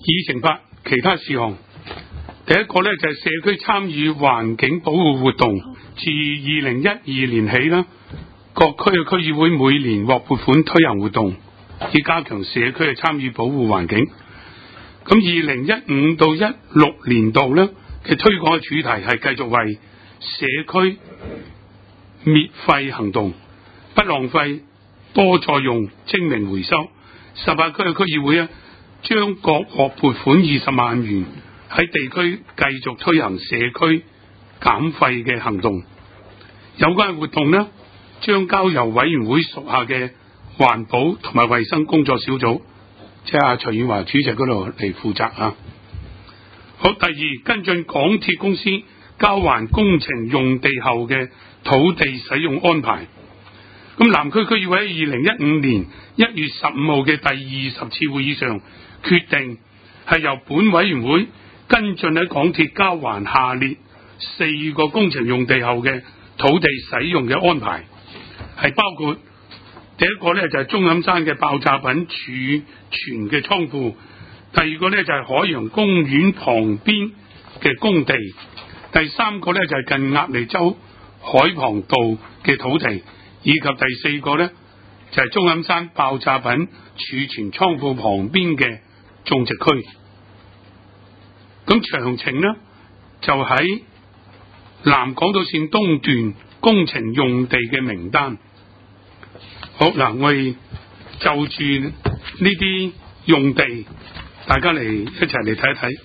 議程法其他事項。第一個呢，就係社區參與環境保護活動，自2012年起啦，各區嘅區議會每年獲撥款推行活動，以加強社區嘅參與保護環境。咁2015到16年度呢嘅推廣嘅主題係繼續為社區滅廢行動，不浪費、多再用、精明回收。18區嘅區議會呢，將各獲撥款20萬元，喺地區繼續推行社區減廢嘅行動。有關活動呢，將交由委員會屬下嘅環保同埋衛生工作小組，即係徐遠華主席嗰度嚟負責啊。好，第二，跟進港鐵公司交還工程用地後嘅土地使用安排。咁南區區議會喺2015年1月15號嘅第20次會議上決定，係由本委員會跟進喺港鐵交還下列4個工程用地後嘅土地使用嘅安排，係包括第一個呢，就係鐘錦山嘅爆炸品儲存嘅倉庫，第二個呢，就係海洋公園旁邊嘅工地，第三個呢，就係近鴨脷洲海旁道嘅土地，以及第四個呢，就係鐘錦山爆炸品儲存倉庫旁邊嘅種植區。咁詳情呢，就喺南港島線東段工程用地嘅名單。好嗱，我哋就住呢啲用地，大家嚟一齊嚟睇一睇。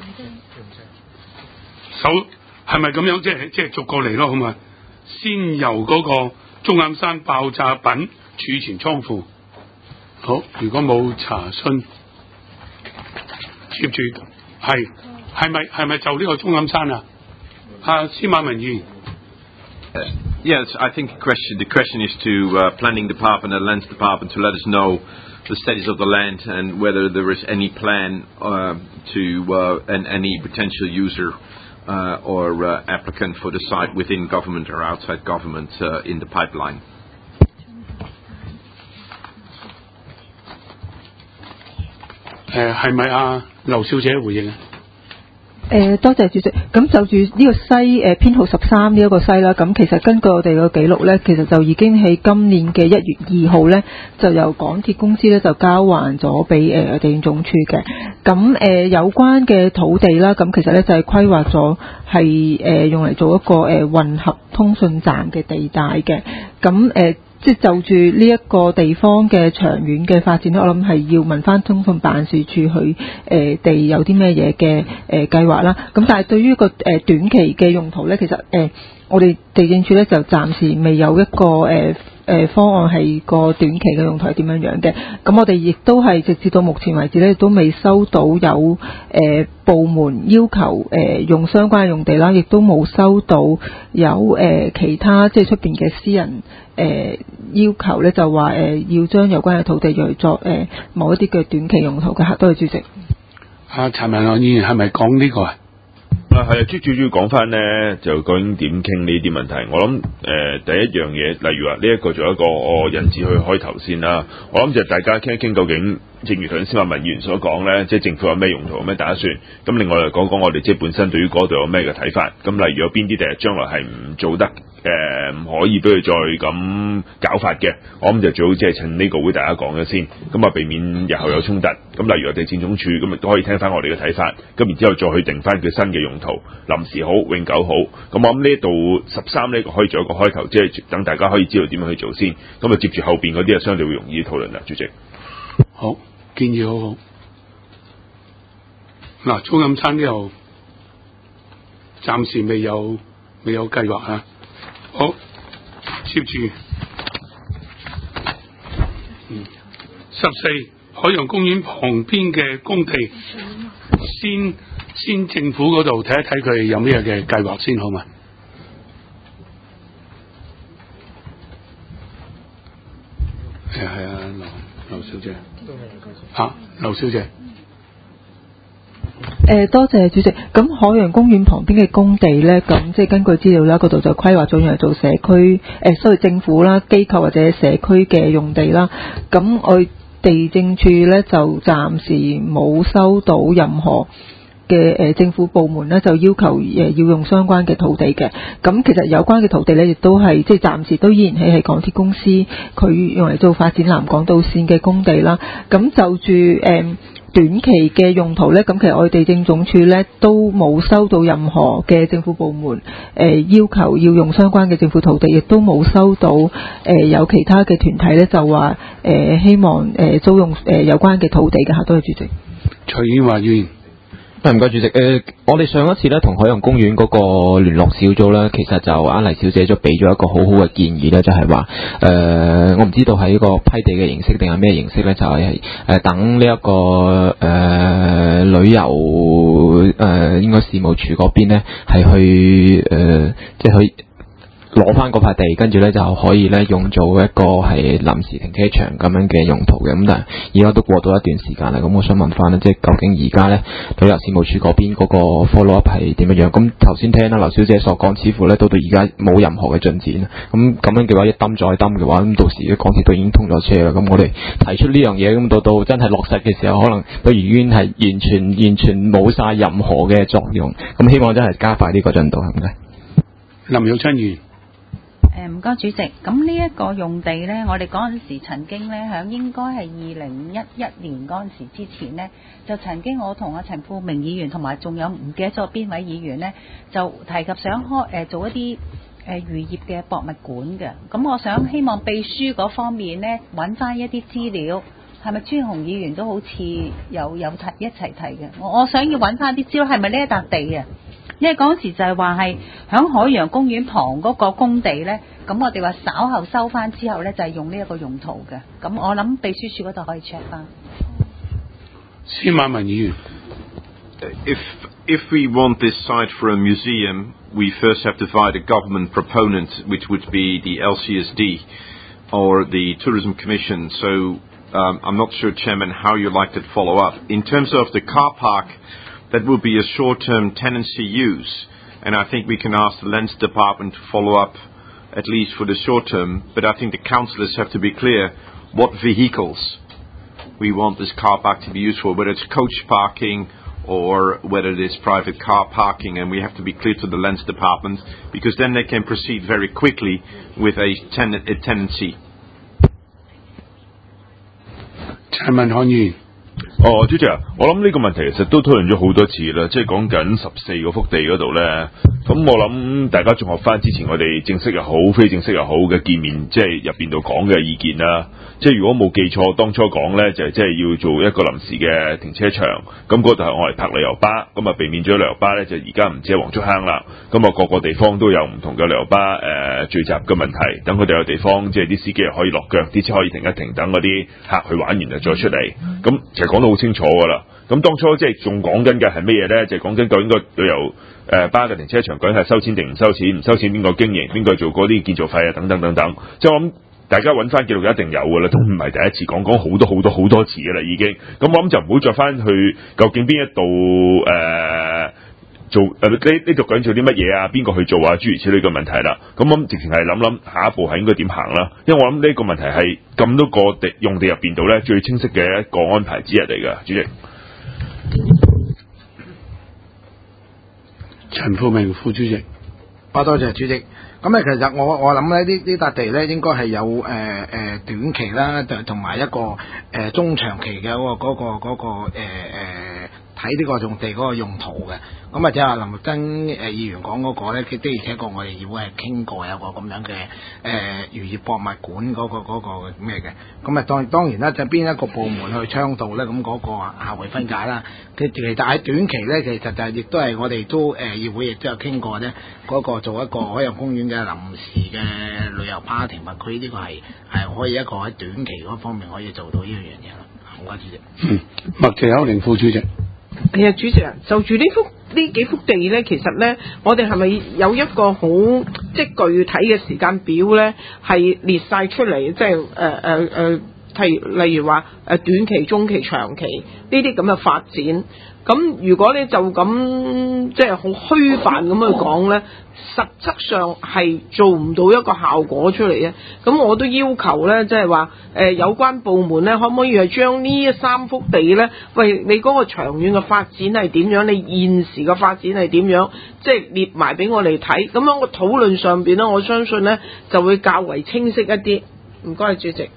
首係咪咁樣？即係逐個嚟咯，好嘛？先由嗰個鐘錦山爆炸品儲存倉庫。好，如果冇查詢，接住係咪就呢個鐘錦山啊？司馬文議員。 Yes, I think the question is to Planning Department and Lands Department to let us know the status of the land and whether there is any plan and any potential user or applicant for the site within government or outside government in the pipeline. 係咪劉小姐回應啊？ 多謝主席。咁就住呢個西編號13呢一個西啦，咁其實根據我哋嘅記錄呢，其實就已經喺今年嘅1月2號呢，就由港鐵公司呢就交還咗俾地政總署嘅。咁有關嘅土地啦，咁其實呢就係規劃咗係用嚟做一個混合通訊站嘅地帶嘅。咁即係就住呢一個地方嘅長遠嘅發展，我諗係要問翻通訊辦事處佢哋有啲咩嘢嘅計劃啦。咁但係對於一個短期嘅用途咧，其實我哋地政處咧就暫時未有一個方案係個短期嘅用途係點樣樣嘅。咁我哋亦都係直至到目前為止咧，都未收到有部門要求用相關嘅用地啦，亦都冇收到有其他即係出邊嘅私人要求咧，就話要將有關嘅土地用嚟作某一啲嘅短期用途嘅。多謝主席。 陳文朗議員係咪講呢個啊？ 係啊，最主要講翻呢，就究竟點傾呢啲問題？我諗第一樣嘢，例如話呢一個做一個引子去開頭先啦。我諗就大家傾一傾究竟，正如頭先司馬文議員所講呢，即係政府有咩用途、有咩打算。咁另外嚟講講我哋即係本身對於嗰度有咩嘅睇法。咁例如有邊啲第日將來係唔做得唔可以俾佢再咁搞法嘅，我諗就最好即係趁呢個會大家講咗先，咁啊避免日後有衝突。咁例如我哋政總署咁亦都可以聽翻我哋嘅睇法，咁然之後再去定翻佢新嘅用途，臨時好、永久好。咁我諗呢度13呢個可以做一個開頭，即係等大家可以知道點樣去做先。咁啊接住後邊嗰啲啊相對會容易討論啦，主席。 好，建議好好。嗱，鐘錦山呢度暫時未有計劃啊。好，接住14海洋公園旁邊嘅工地，先政府嗰度睇一睇佢有咩嘅計劃先好嘛？係啊，劉小姐。劉小姐。 多謝主席。咁海洋公園旁邊嘅工地呢，咁即係根據資料啦，嗰度就規劃咗用嚟做社區，所謂政府啦、機構或者社區嘅用地啦。咁我地政處咧就暫時冇收到任何嘅政府部門咧就要求要用相關嘅土地嘅。咁其實有關嘅土地咧亦都係即係暫時都依然係港鐵公司佢用嚟做發展南港島線嘅工地啦。咁就住短期嘅用途咧，咁其實我哋地政總署咧都冇收到任何嘅政府部門要求要用相關嘅政府土地，亦都冇收到有其他嘅團體咧就話希望租用有關嘅土地嘅嚇。多謝主席。 徐英華議員。 唔該主席，我哋上一次咧同海洋公園嗰個聯絡小組咧，其實就阿黎小姐都俾咗一個好好嘅建議咧，就係話我唔知道係一個批地嘅形式定係咩形式咧，就係等呢一個旅遊應該事務處嗰邊咧係去即係去攞翻嗰塊地，跟住咧就可以咧用做一個係臨時停車場咁樣嘅用途嘅。咁但係而家都過到一段時間啦，咁我想問翻咧，即係究竟而家咧旅遊事務處嗰邊嗰個 follow up 係點樣？咁頭先聽啦劉小姐所講，似乎咧到而家冇任何嘅進展。咁樣嘅話一抌再抌嘅話，咁到時港鐵都已經通咗車啦。咁我哋提出呢樣嘢，咁到真係落實嘅時候，可能都已經係完全冇晒任何嘅作用。咁希望真係加快呢個進度，係咪？ 林玉珍議員。 唔該主席，咁呢一個用地呢，我哋嗰陣時曾經呢，響應該係2011年嗰陣時之前呢，就曾經我同阿陳富明議員同埋仲有唔記得咗邊位議員呢，就提及想做一啲漁業嘅博物館嘅。咁我想希望秘書嗰方面呢，揾翻一啲資料，係咪朱紅議員都好似有一齊提嘅？我想要揾翻啲資料，係咪呢一笪地啊？因為嗰時就係話係響海洋公園旁嗰個工地呢，咁我哋話稍後收翻之後呢，就係用呢一個用途嘅。咁我諗秘書處嗰度可以 check 翻。 司馬文議員。 If we want this site for a museum, we first have to find a government proponent, which would be the LCSD or the Tourism Commission. So I'm not sure, Chairman, how you like to follow up. In terms of the car park, that will be a short-term tenancy use, and I think we can ask the Lands Department to follow up at least for the short term, but I think the councillors have to be clear what vehicles we want this car park to be used for, whether it's coach parking or whether it is private car parking, and we have to be clear to the Lands Department, because then they can proceed very quickly with a tenancy. 陳文漢議員。 主席啊，我諗呢個問題其實都討論咗好多次啦，即係講緊14個幅地嗰度咧。咁我諗大家仲學翻之前我哋正式又好、非正式又好嘅見面，即係入邊度講嘅意見啦。即係如果冇記錯，當初講咧就係即係要做一個臨時嘅停車場，咁嗰度係我嚟泊旅遊巴，咁啊避免咗旅遊巴咧就而家唔止係黃竹坑啦，咁啊各個地方都有唔同嘅旅遊巴聚集嘅問題，等佢哋有地方即係啲司機又可以落腳，啲車可以停一停，等嗰啲客去玩完就再出嚟。咁其實講到好清楚噶啦。咁當初即係仲講緊嘅係咩嘢咧？就係講緊究竟個旅遊巴嘅停車場究竟係收錢定唔收錢？唔收錢邊個經營？邊個做嗰啲建造費啊？等等等等。即係我諗大家揾翻記錄一定有噶啦，都唔係第一次講好多次噶啦已經。咁我諗就唔好再翻去究竟邊一度做呢度究竟做啲乜嘢啊？邊個去做啊？諸如此類嘅問題啦。咁我諗直情係諗下一步係應該點行啦。因為我諗呢個問題係咁多個用地入邊度咧最清晰嘅一個安排之一嚟㗎，主席。 陳富明副主席。 多謝主席。咁咧，其實我諗咧，呢笪地咧應該係有短期啦，同埋一個中長期嘅嗰個睇呢個用地嗰個用途嘅。咁啊，即係林玉珍議員講嗰個咧，的而且確我哋議會係傾過有個咁樣嘅漁業博物館嗰個咩嘅。咁啊，當然啦，就邊一個部門去倡導咧，咁嗰個下回分解啦。其實喺短期咧，其實就亦都係我哋都議會亦都有傾過咧，嗰個做一個海洋公園嘅臨時嘅旅遊巴停泊區，呢個係可以一個喺短期嗰方面可以做到呢樣嘢啦。唔該，主席。 麥謝歐玲副主席。 係啊，主席啊，就住呢幾幅地咧，其實咧，我哋係咪有一個好即係具體嘅時間表咧，係列晒出嚟，即係睇例如話短期、中期、長期呢啲咁嘅發展。咁如果你就咁即係好虛泛咁去講咧，實質上係做唔到一個效果出嚟嘅。咁我都要求咧，即係話有關部門咧，可唔可以係將呢3幅地咧，喂，你嗰個長遠嘅發展係點樣？你現時嘅發展係點樣？即係列埋俾我哋睇。咁樣個討論上邊咧，我相信咧就會較為清晰一啲。唔該，主席。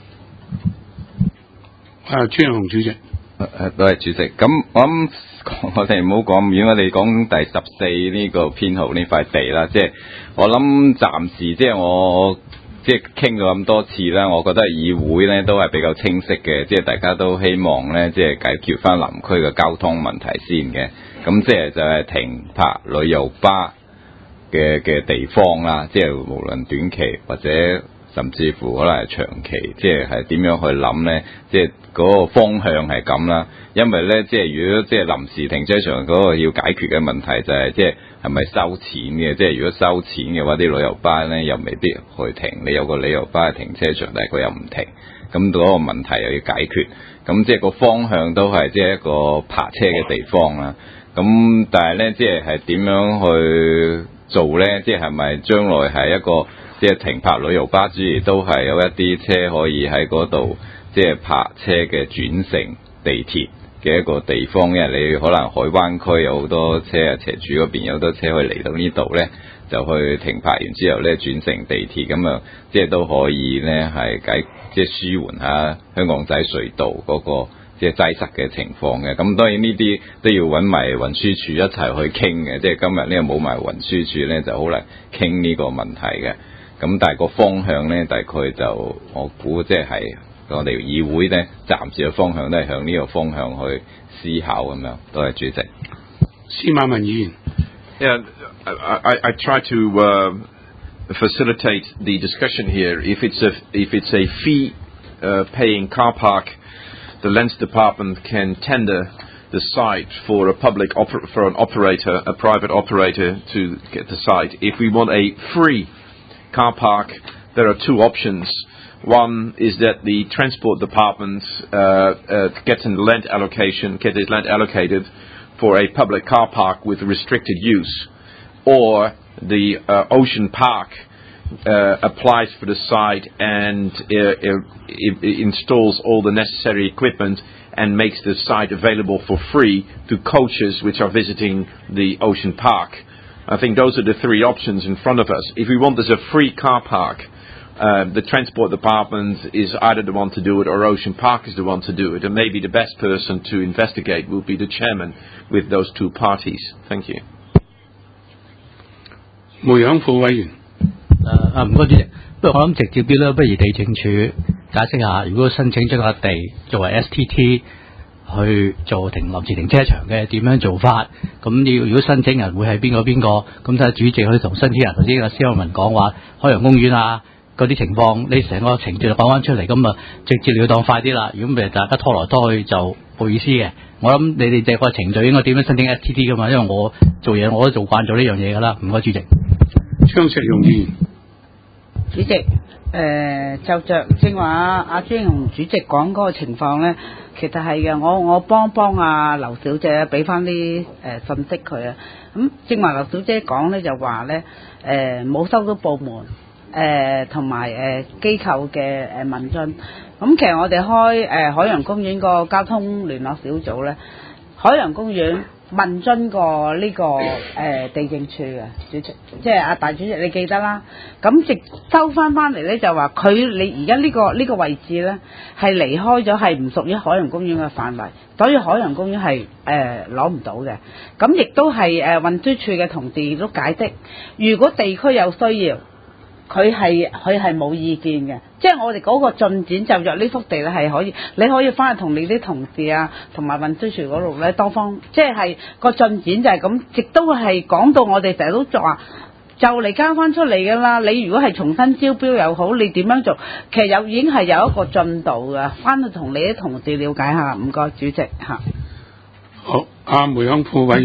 朱耀雄主席。 多謝主席。咁我哋唔好講，如果我哋講第14呢個編號呢塊地啦，即係我諗暫時即係我即係傾咗咁多次啦，我覺得議會咧都係比較清晰嘅，即係大家都希望咧即係解決翻南區嘅交通問題先嘅。咁即係就係停泊旅遊巴嘅地方啦，即係無論短期或者甚至乎可能係長期，即係點樣去諗咧？即係嗰個方向係咁啦。因為咧，即係如果即係臨時停車場嗰個要解決嘅問題就係即係係咪收錢嘅？即係如果收錢嘅話，啲旅遊巴咧又未必去停。你有個旅遊巴嘅停車場，但係佢又唔停，咁嗰個問題又要解決。咁即係個方向都係即係一個泊車嘅地方啦。咁但係咧，即係點樣去做咧？即係咪將來係一個即係停泊旅遊巴之餘，都係有一啲車可以喺嗰度即係泊車嘅轉乘地鐵嘅一個地方，因為你可能海灣區有好多車啊，斜柱嗰邊有好多車可以嚟到呢度咧，就去停泊完之後咧轉乘地鐵，咁啊即係都可以咧係即係舒緩下香港仔隧道嗰個即係擠塞嘅情況嘅。咁當然呢啲都要揾埋運輸署一齊去傾嘅，即係今日呢個冇埋運輸署咧就好難傾呢個問題嘅。咁但係個方向咧，大概就我估即係我哋議會咧，暫時嘅方向都係向呢個方向去思考咁樣。多謝主席。 司馬文議員。 Yeah, I try to facilitate the discussion here. If it's a fee paying car park, the Lands Department can tender the site for an operator, a private operator, to get the site. If we want a free car park, there are two options. One is that the Transport Department gets land allocated for a public car park with restricted use, or the Ocean Park applies for the site and installs all the necessary equipment and makes the site available for free to coaches which are visiting the Ocean Park. I think those are the three options in front of us. If we want this a free car park, the Transport Department is either the one to do it or Ocean Park is the one to do it, and maybe the best person to investigate will be the chairman with those two parties. Thank you. 梅享副委員。 唔該主席，不如我諗直接啲啦，不如地政處解釋下，如果申請將個地作為 STT 去做臨時停車場嘅點樣做法？咁如果申請人會係邊個？咁睇下主席可以同申請人頭先阿施偉文講話海洋公園啊嗰啲情況，你成個程序就講翻出嚟，咁啊直接了當快啲啦。如果唔係大家拖來拖去就冇意思嘅。我諗你哋這個程序應該點樣申請 STT 噶嘛？因為我做嘢我都做慣咗呢樣嘢噶啦。唔該主席。 張石勇議員。 主席，就着正話阿朱英雄主席講嗰個情況咧，其實係嘅。我幫阿劉小姐俾翻啲信息佢啊。咁正話劉小姐講咧就話咧冇收到部門同埋機構嘅問津。咁其實我哋開海洋公園個交通聯絡小組咧，海洋公園問津過呢個地政處嘅主席，即係阿大主席你記得啦。咁直收翻嚟咧就話你而家呢個位置咧係離開咗，係唔屬於海洋公園嘅範圍，所以海洋公園係攞唔到嘅。咁亦都係運輸處嘅同事都解釋，如果地區有需要，佢係冇意見嘅，即係我哋嗰個進展就約呢幅地咧係可以，你可以翻去同你啲同事啊，同埋運輸處嗰度咧多方，即係個進展就係咁，亦都係講到我哋成日都話就嚟交翻出嚟㗎啦。你如果係重新招標又好，你點樣做，其實已經係有一個進度㗎，翻去同你啲同事了解下。唔該，主席嚇。 好，阿梅享副委員。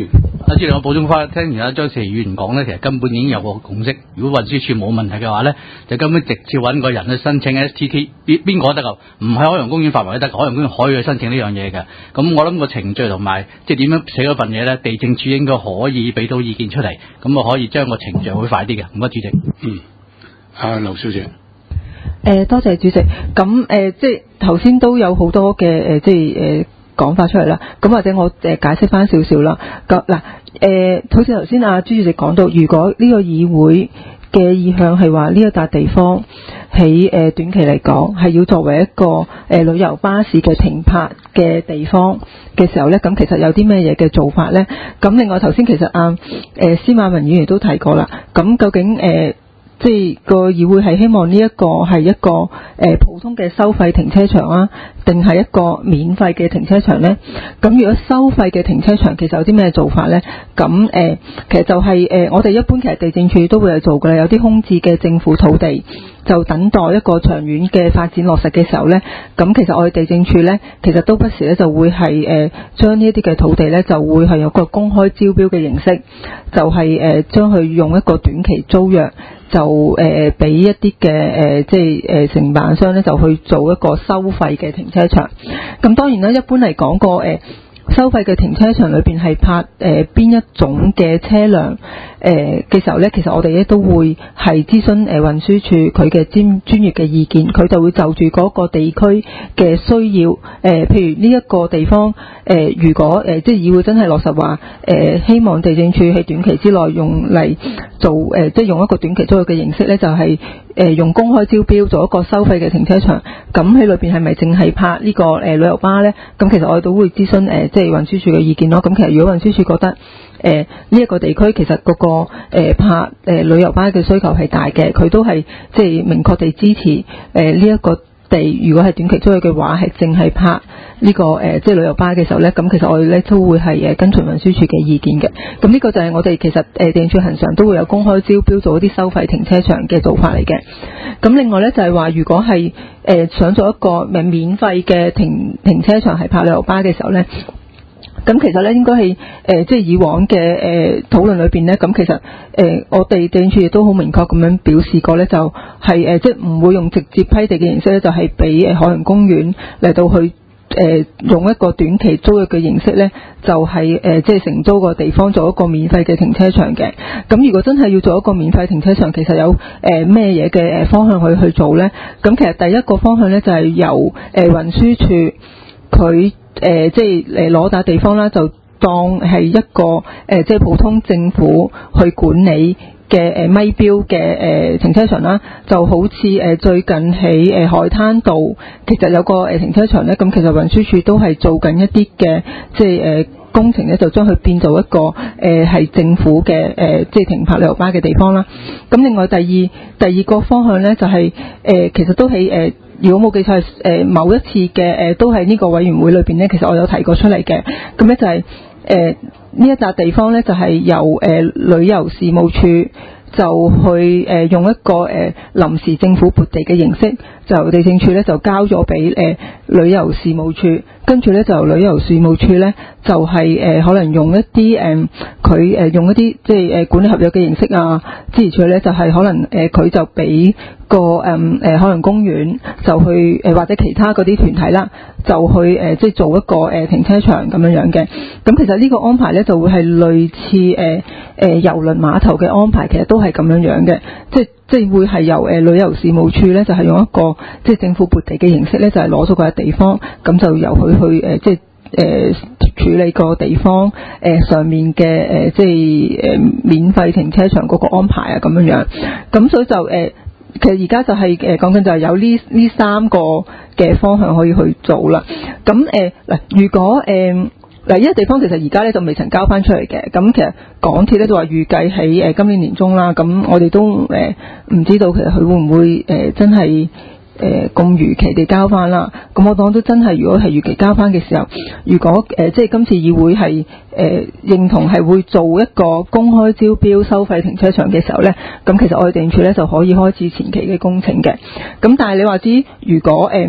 主席，我補充翻，聽完阿張四議員講咧，其實根本已經有個共識。如果運輸署冇問題嘅話咧，就根本直接揾個人去申請 STT， 邊個都得㗎，唔係海洋公園範圍都得，海洋公園可以去申請呢樣嘢嘅。咁我諗個程序同埋即係點樣寫嗰份嘢咧，地政署應該可以俾到意見出嚟，咁啊可以將個程序會快啲嘅。唔該，主席。 劉小姐。 多謝主席。咁即係頭先都有好多嘅即係講法出嚟啦。咁或者我解釋翻少少啦。嗱好似頭先阿朱主席講到，如果呢個議會嘅意向係話呢一笪地方喺短期嚟講係要作為一個旅遊巴士嘅停泊嘅地方嘅時候呢，咁其實有啲咩嘢嘅做法呢？咁另外頭先其實司馬文議員都提過啦。咁究竟即係個議會係希望呢一個係一個普通嘅收費停車場啊，定係一個免費嘅停車場呢？咁如果收費嘅停車場其實有啲咩做法呢？咁其實就係我哋一般其實地政處都會有做㗎啦，有啲空置嘅政府土地就等待一個長遠嘅發展落實嘅時候呢，咁其實我哋地政處呢，其實都不時呢就會係將呢一啲嘅土地呢，就會係有個公開招標嘅形式，就係將佢用一個短期租約。就俾一啲嘅即係承辦商咧，就去做一個收費嘅停車場。咁當然啦，一般嚟講個收費嘅停車場裏邊係泊邊一種嘅車輛嘅時候咧，其實我哋咧都會係諮詢運輸署佢嘅專業嘅意見，佢就會就住嗰個地區嘅需要譬如呢一個地方如果即係議會真係落實話希望地政處喺短期之內用嚟做即係用一個短期租約嘅形式咧，就係用公開招標做一個收費嘅停車場。咁喺裏邊係咪淨係泊呢個旅遊巴咧？咁其實我哋都會諮詢即係運輸署嘅意見咯。咁其實如果運輸署覺得呢一個地區其實嗰個泊旅遊巴嘅需求係大嘅，佢都係即係明確地支持呢一個地，如果係短期租約嘅話，係淨係泊呢個即係旅遊巴嘅時候咧，咁其實我哋咧都會係跟隨運輸署嘅意見嘅。咁呢個就係我哋其實地政處恆常都會有公開招標做一啲收費停車場嘅做法嚟嘅。咁另外咧就係話，如果係想做一個免費嘅停車場係泊旅遊巴嘅時候咧。咁其實咧應該係即係以往嘅討論裏邊咧，咁其實我哋地政處亦都好明確咁樣表示過咧，就係即係唔會用直接批地嘅形式咧，就係俾海洋公園嚟到去用一個短期租約嘅形式咧，就係即係承租個地方做一個免費嘅停車場嘅。咁如果真係要做一個免費停車場，其實有咩嘢嘅方向去做咧？咁其實第一個方向咧就係由運輸署佢即係攞笪地方啦，就當係一個即係普通政府去管理嘅咪標嘅停車場啦，就好似最近喺海灘道其實有個停車場咧，咁其實運輸署都係做緊一啲嘅即係工程咧，就將佢變做一個係政府嘅即係停泊旅遊巴嘅地方啦。咁另外第二個方向咧就係其實都係如果冇記錯係某一次嘅都係呢個委員會裏邊咧，其實我有提過出嚟嘅。咁咧就係呢一笪地方咧就係由旅遊事務處就去用一個臨時政府撥地嘅形式，就地政處咧就交咗俾旅遊事務處，跟住咧就旅遊事務處咧就係可能用一啲佢用一啲即係管理合約嘅形式啊，之餘咧就係可能佢就俾個海洋公園就去或者其他嗰啲團體啦，就去即係做一個停車場咁樣嘅。咁其實呢個安排咧就會係類似郵輪碼頭嘅安排，其實都係咁樣嘅，即係會係由旅遊事務處咧就係用一個即係政府撥地嘅形式咧，就係攞咗個地方，咁就由佢去即係處理個地方上面嘅即係免費停車場嗰個安排啊咁樣。咁所以就其實而家就係講緊就係有呢三個嘅方向可以去做啦。咁嗱，如果嗱，呢個地方其實而家咧就未曾交翻出嚟嘅。咁其實港鐵咧就話預計喺今年年中啦。咁我哋都唔知道其實佢會唔會真係咁如期地交翻啦。咁我講都真係，如果係如期交翻嘅時候，如果即係今次議會係認同係會做一個公開招標收費停車場嘅時候咧，咁其實我哋地政處咧就可以開始前期嘅工程嘅。咁但係你話至於如果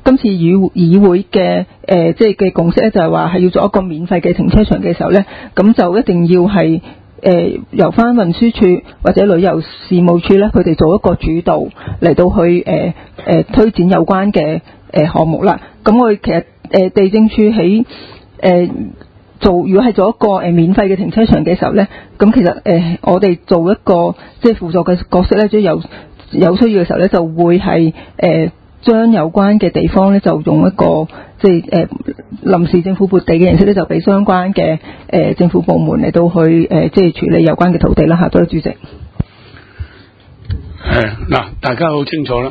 今次議會嘅即係嘅共識咧，就係話係要做一個免費嘅停車場嘅時候咧，咁就一定要係由翻運輸署或者旅遊事務處咧，佢哋做一個主導嚟到去推展有關嘅項目啦。咁我哋其實地政處喺如果係做一個免費嘅停車場嘅時候咧，咁其實我哋做一個即係輔助嘅角色咧，即係有需要嘅時候咧，就會係將有關嘅地方咧，就用一個即係臨時政府撥地嘅形式咧，就俾相關嘅政府部門嚟到去即係處理有關嘅土地啦嚇。多謝主席。 嗱，大家好清楚啦。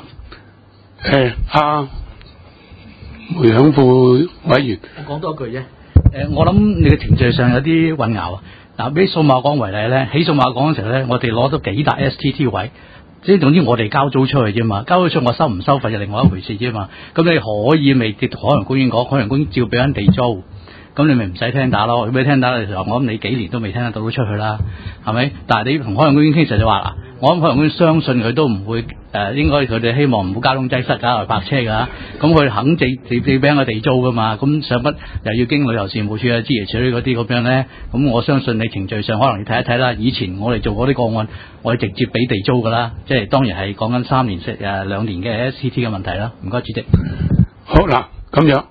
梅享富委員， 我講多句啫。我諗你嘅程序上有啲混淆啊。嗱，俾數碼港為例咧，起數碼港嘅時候咧，我哋攞咗幾笪 STT 位。即係總之我哋交租出去啫嘛，交租出去我收唔收費就另外一回事啫嘛。咁你可以未跌海洋公園講，海洋公園照俾緊地租，咁你咪唔使聽打咯。如果你聽打嘅時候，我諗你幾年都未聽得到出去啦，係咪？但係你同海洋公園傾實就話嗱，我諗海洋公園相信佢都唔會應該佢哋希望唔好交通擠塞㗎，泊車㗎。咁佢肯借俾緊個地租㗎嘛，咁上筆又要經旅遊事務處啊、諸如此類嗰啲咁樣咧，咁我相信你程序上可能要睇一睇啦。以前我哋做嗰啲個案，我哋直接俾地租㗎啦，即係當然係講緊3年2年嘅 STT 嘅問題啦。唔該，主席。 好嗱，咁樣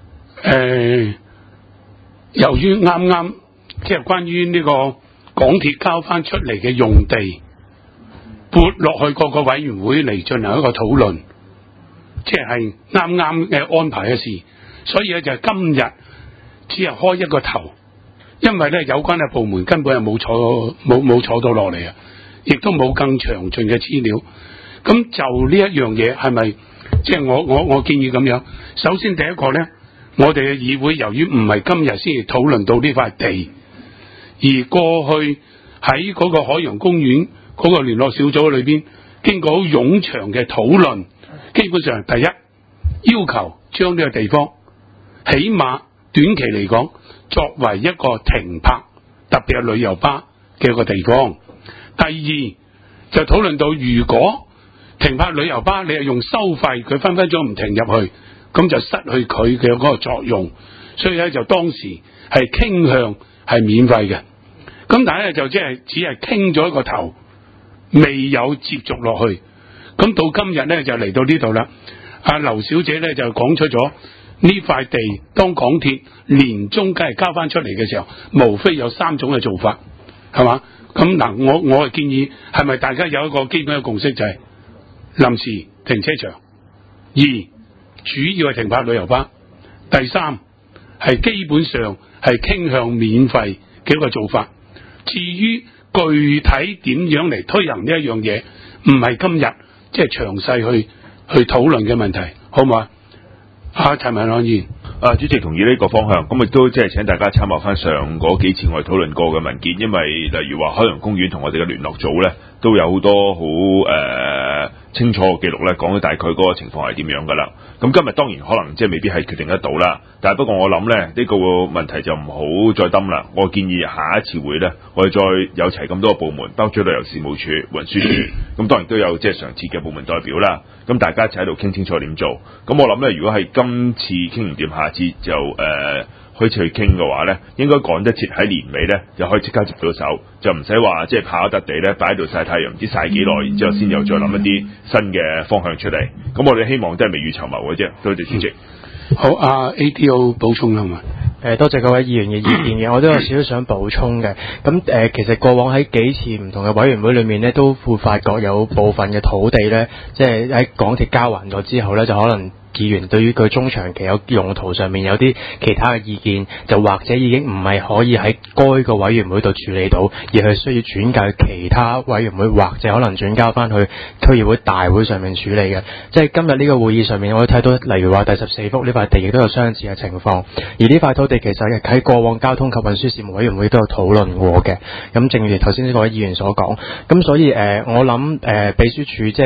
由於啱即係關於呢個港鐵交翻出嚟嘅用地撥落去各個委員會嚟進行一個討論，即係啱嘅安排嘅事，所以咧就係今日只係開一個頭，因為咧有關嘅部門根本係冇坐到落嚟啊，亦都冇更詳盡嘅資料。咁就呢一樣嘢係咪即係我建議咁樣？首先第一個咧，我哋嘅議會由於唔係今日先至討論到呢塊地，而過去喺嗰個海洋公園嗰個聯絡小組裏邊經過好冗長嘅討論，基本上第一要求將呢個地方起碼短期嚟講作為一個停泊特別係旅遊巴嘅一個地方。第二就討論到如果停泊旅遊巴你係用收費，佢分分鐘唔停入去，咁就失去佢嘅嗰個作用，所以咧就當時係傾向係免費嘅。咁但係咧就即係只係傾咗一個頭，未有接續落去。咁到今日咧就嚟到呢度啦。阿劉小姐咧就講出咗呢塊地當港鐵年中梗係交翻出嚟嘅時候，無非有3種嘅做法，係嘛？咁嗱，我係建議係咪大家有一個基本嘅共識，就係臨時停車場，2主要係停泊旅遊巴，第3係基本上係傾向免費嘅一個做法。至於具體點樣嚟推行呢一樣嘢，唔係今日即係詳細去討論嘅問題，好唔好啊？陳文朗議員， 主席同意呢個方向，咁亦都即係請大家參考翻上嗰幾次我哋討論過嘅文件，因為例如話海洋公園同我哋嘅聯絡組咧，都有好多好清楚嘅記錄咧，講咗大概嗰個情況係點樣噶啦。咁今日當然可能即係未必係決定得到啦，但係不過我諗咧呢個問題就唔好再抌啦。我建議下一次會咧，我哋再有齊咁多個部門，包括旅遊事務處、運輸署，咁當然都有即係常設嘅部門代表啦。咁大家一齊喺度傾清楚點做。咁我諗咧，如果係今次傾唔掂，下次就開始去傾嘅話咧，應該趕得切喺年尾咧，就可以即刻接到手，就唔使話即係跑一笪地咧，擺喺度曬太陽，唔知曬幾耐，然之後先又再諗一啲新嘅方向出嚟。咁我哋希望都係未雨綢繆嘅啫。多謝主席。 好，ATO 補充係嘛？ 多謝各位議員嘅意見嘅，我都有少少想補充嘅。咁其實過往喺幾次唔同嘅委員會裏面呢，都會發覺有部分嘅土地呢，即係喺港鐵交還咗之後呢，就可能議員對於佢中長期有用途上面有啲其他嘅意見，就或者已經唔係可以喺該個委員會度處理到，而係需要轉介其他委員會，或者可能轉交翻去區議會大會上面處理嘅。即係今日呢個會議上面，我哋睇到例如話第14幅呢塊地亦都有相似嘅情況，而呢塊土地其實喺過往交通及運輸事務委員會都有討論過嘅。咁正如頭先呢位議員所講，咁所以我諗秘書處即係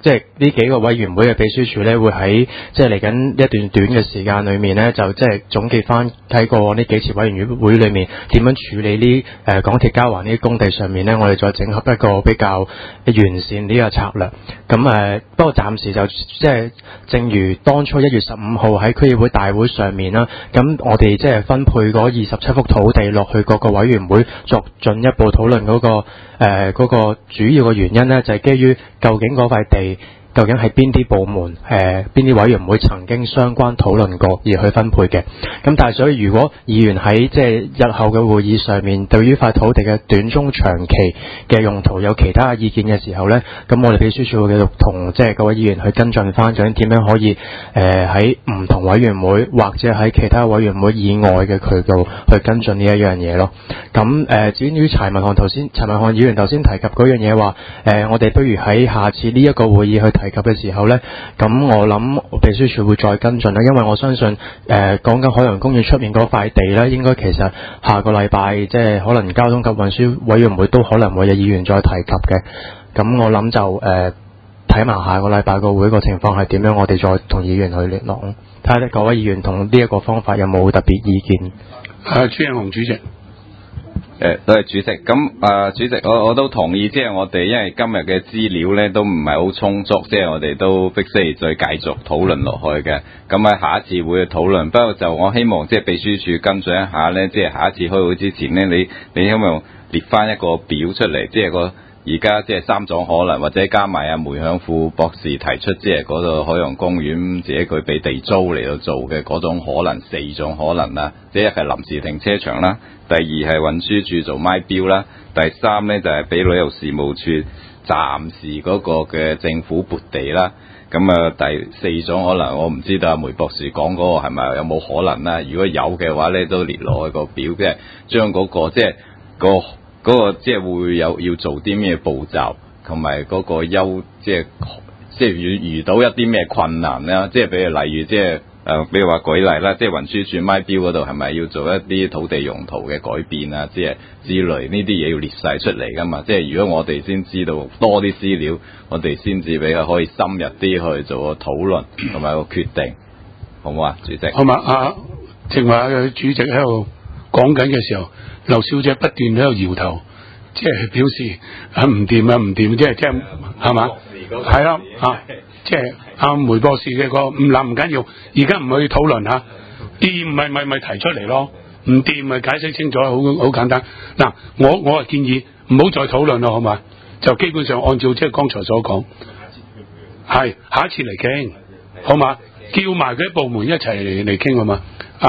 即係呢幾個委員會嘅秘書處咧，會喺即係嚟緊一段短嘅時間裏面咧，就即係總結翻喺過往呢幾次委員會裏面點樣處理呢港鐵交還呢啲工地上面咧，我哋再整合一個比較完善呢個策略。咁不過暫時就即係正如當初1月15號喺區議會大會上面啦，咁我哋即係分配嗰27幅土地落去各個委員會作進一步討論嗰個主要嘅原因咧，就係基於究竟嗰塊地究竟係邊啲部門邊啲委員會曾經相關討論過而去分配嘅。咁但係所以如果議員喺即係日後嘅會議上面對於塊土地嘅短中長期嘅用途有其他意見嘅時候咧，咁我哋秘書處會繼續同即係各位議員去跟進翻，究竟點樣可以喺唔同委員會或者喺其他委員會以外嘅渠道去跟進呢一樣嘢咯。咁至於陳文漢議員頭先提及嗰樣嘢話我哋不如喺下次呢一個會議去提及嘅時候呢，咁我諗秘書處會再跟進啦，因為我相信講緊海洋公園出面嗰塊地呢，應該其實下個禮拜即係可能交通及運輸委員會都可能會有議員再提及嘅。咁我諗就睇埋下個禮拜個會個情況係點樣，我哋再同議員去聯絡，睇下各位議員同呢一個方法有冇特別意見。 朱英雄主席。 多謝主席。咁主席，我都同意，即係我哋因為今日嘅資料咧都唔係好充足，即係我哋都必須再繼續討論落去嘅。咁喺下一次會討論，不過就我希望即係秘書處跟進一下咧，即係下一次開會之前咧，你希望列翻一個表出嚟，即係而家即係3種可能，或者加埋梅享富博士提出即係嗰度海洋公園自己佢俾地租嚟到做嘅嗰種可能，4種可能啦。即係臨時停車場啦，第2係運輸署做咪標啦，第3咧就係俾旅遊事務處暫時嗰個嘅政府撥地啦。咁第4種可能我唔知道阿梅博士講嗰個係咪有冇可能啦？如果有嘅話咧，都列落去個表，即係將嗰個即係嗰個即係會有要做啲咩步驟，同埋嗰個即係遇到一啲咩困難啦。即係譬如例如即係比如話舉例啦，即係運輸署咪標嗰度係咪要做一啲土地用途嘅改變啊？即係之類呢啲嘢要列晒出嚟噶嘛。即係如果我哋先知道多啲資料，我哋先至比較可以深入啲去做個討論同埋個決定，好唔好啊，主席？ 好嘛，正話主席喺度講緊嘅時候，劉小姐不斷喺度搖頭，即係表示唔掂，即係係嘛？係啦即係阿梅博士嘅個唔緊要，而家唔去討論吓，掂咪提出嚟咯，唔掂咪解釋清楚，好簡單。嗱，我建議唔好再討論咯，好嘛？就基本上按照即係剛才所講，係下一次嚟傾，好嘛？叫埋嗰啲部門一齊嚟傾，好嘛？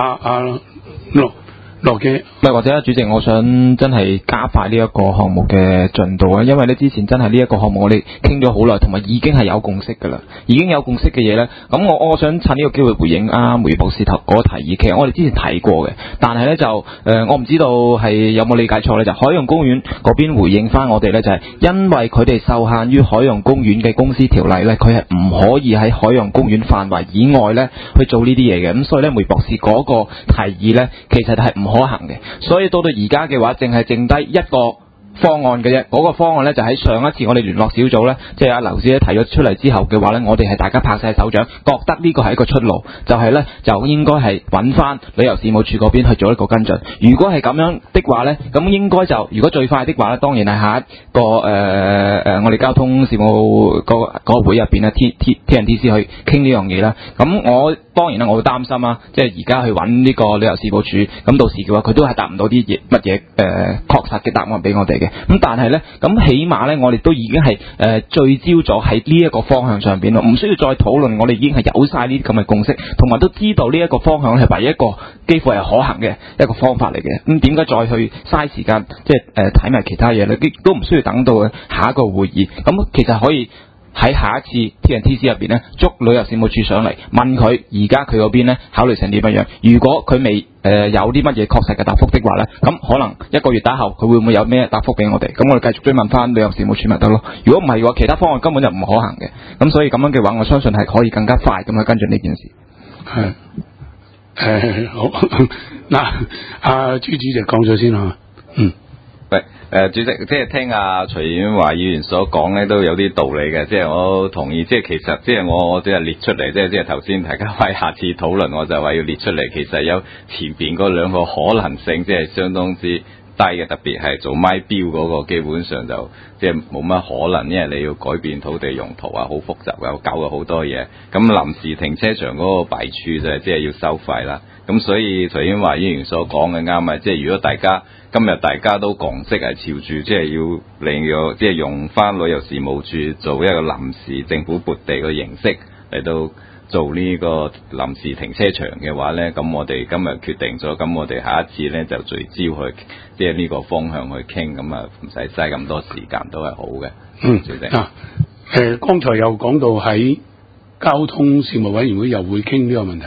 羅基， 或者主席，我想真係加快呢一個項目嘅進度啊，因為咧之前真係呢一個項目我哋傾咗好耐，同埋已經係有共識噶啦，已經有共識嘅嘢咧。咁我想趁呢個機會回應梅博士嗰個提議，其實我哋之前提過嘅，但係咧就我唔知道係有冇理解錯咧，就海洋公園嗰邊回應翻我哋咧，就係因為佢哋受限於海洋公園嘅公司條例咧，佢係唔可以喺海洋公園範圍以外咧去做呢啲嘢嘅。咁所以咧，梅博士嗰個提議咧，其實係唔可行嘅，所以到而家嘅話，淨係剩低一個方案嘅啫。嗰個方案咧就喺上一次我哋聯絡小組咧，即係阿劉小姐提咗出嚟之後嘅話咧，我哋係大家拍晒手掌，覺得呢個係一個出路，就係咧就應該係揾翻旅遊事務處嗰邊去做一個跟進。如果係咁樣的話咧，咁應該就如果最快的話咧，當然係下一個我哋交通事務個會入邊咧 TNTC 去傾呢樣嘢啦。咁我當然啦，我會擔心啊，即係而家去揾呢個旅遊事務處，咁到時嘅話佢都係答唔到啲乜嘢確實嘅答案俾我哋嘅。咁但係咧，咁起碼咧，我哋都已經係聚焦咗喺呢一個方向上邊咯，唔需要再討論，我哋已經係有晒呢啲咁嘅共識，同埋都知道呢一個方向係唯一一個幾乎係可行嘅一個方法嚟嘅。咁點解再去嘥時間，即係睇埋其他嘢咧？都唔需要等到下一個會議。咁其實可以喺下一次 TNTC 入邊咧，捉旅遊事務處上嚟問佢，而家佢嗰邊咧考慮成點樣？如果佢未有啲乜嘢確實嘅答覆的話咧，咁可能1個月打後佢會唔會有咩答覆俾我哋？咁我哋繼續追問翻旅遊事務處咪得咯。如果唔係嘅話，其他方案根本就唔可行嘅。咁所以咁樣嘅話，我相信係可以更加快咁去跟進呢件事。 係好嗱，阿朱主席講咗先啊。 主席，即係聽阿徐婉華議員所講咧，都有啲道理嘅，即係我同意。即係其實即係我即係列出嚟，即係頭先大家話下次討論，我就話要列出嚟。其實有前邊嗰兩個可能性，即係相當之低嘅，特別係做咪標嗰個，基本上就即係冇乜可能，因為你要改變土地用途啊，好複雜嘅，搞咗好多嘢。咁臨時停車場嗰個弊處就係即係要收費啦。咁所以徐婉華議員所講嘅啱啊，即係如果今日大家都共識係朝住即係要利用即係用翻旅遊事務處做一個臨時政府撥地嘅形式嚟到做呢個臨時停車場嘅話咧，咁我哋今日決定咗，咁我哋下一次咧就聚焦去即係呢個方向去傾，咁啊唔使嘥咁多時間都係好嘅。主席。 剛才又講到喺交通事務委員會又會傾呢個問題，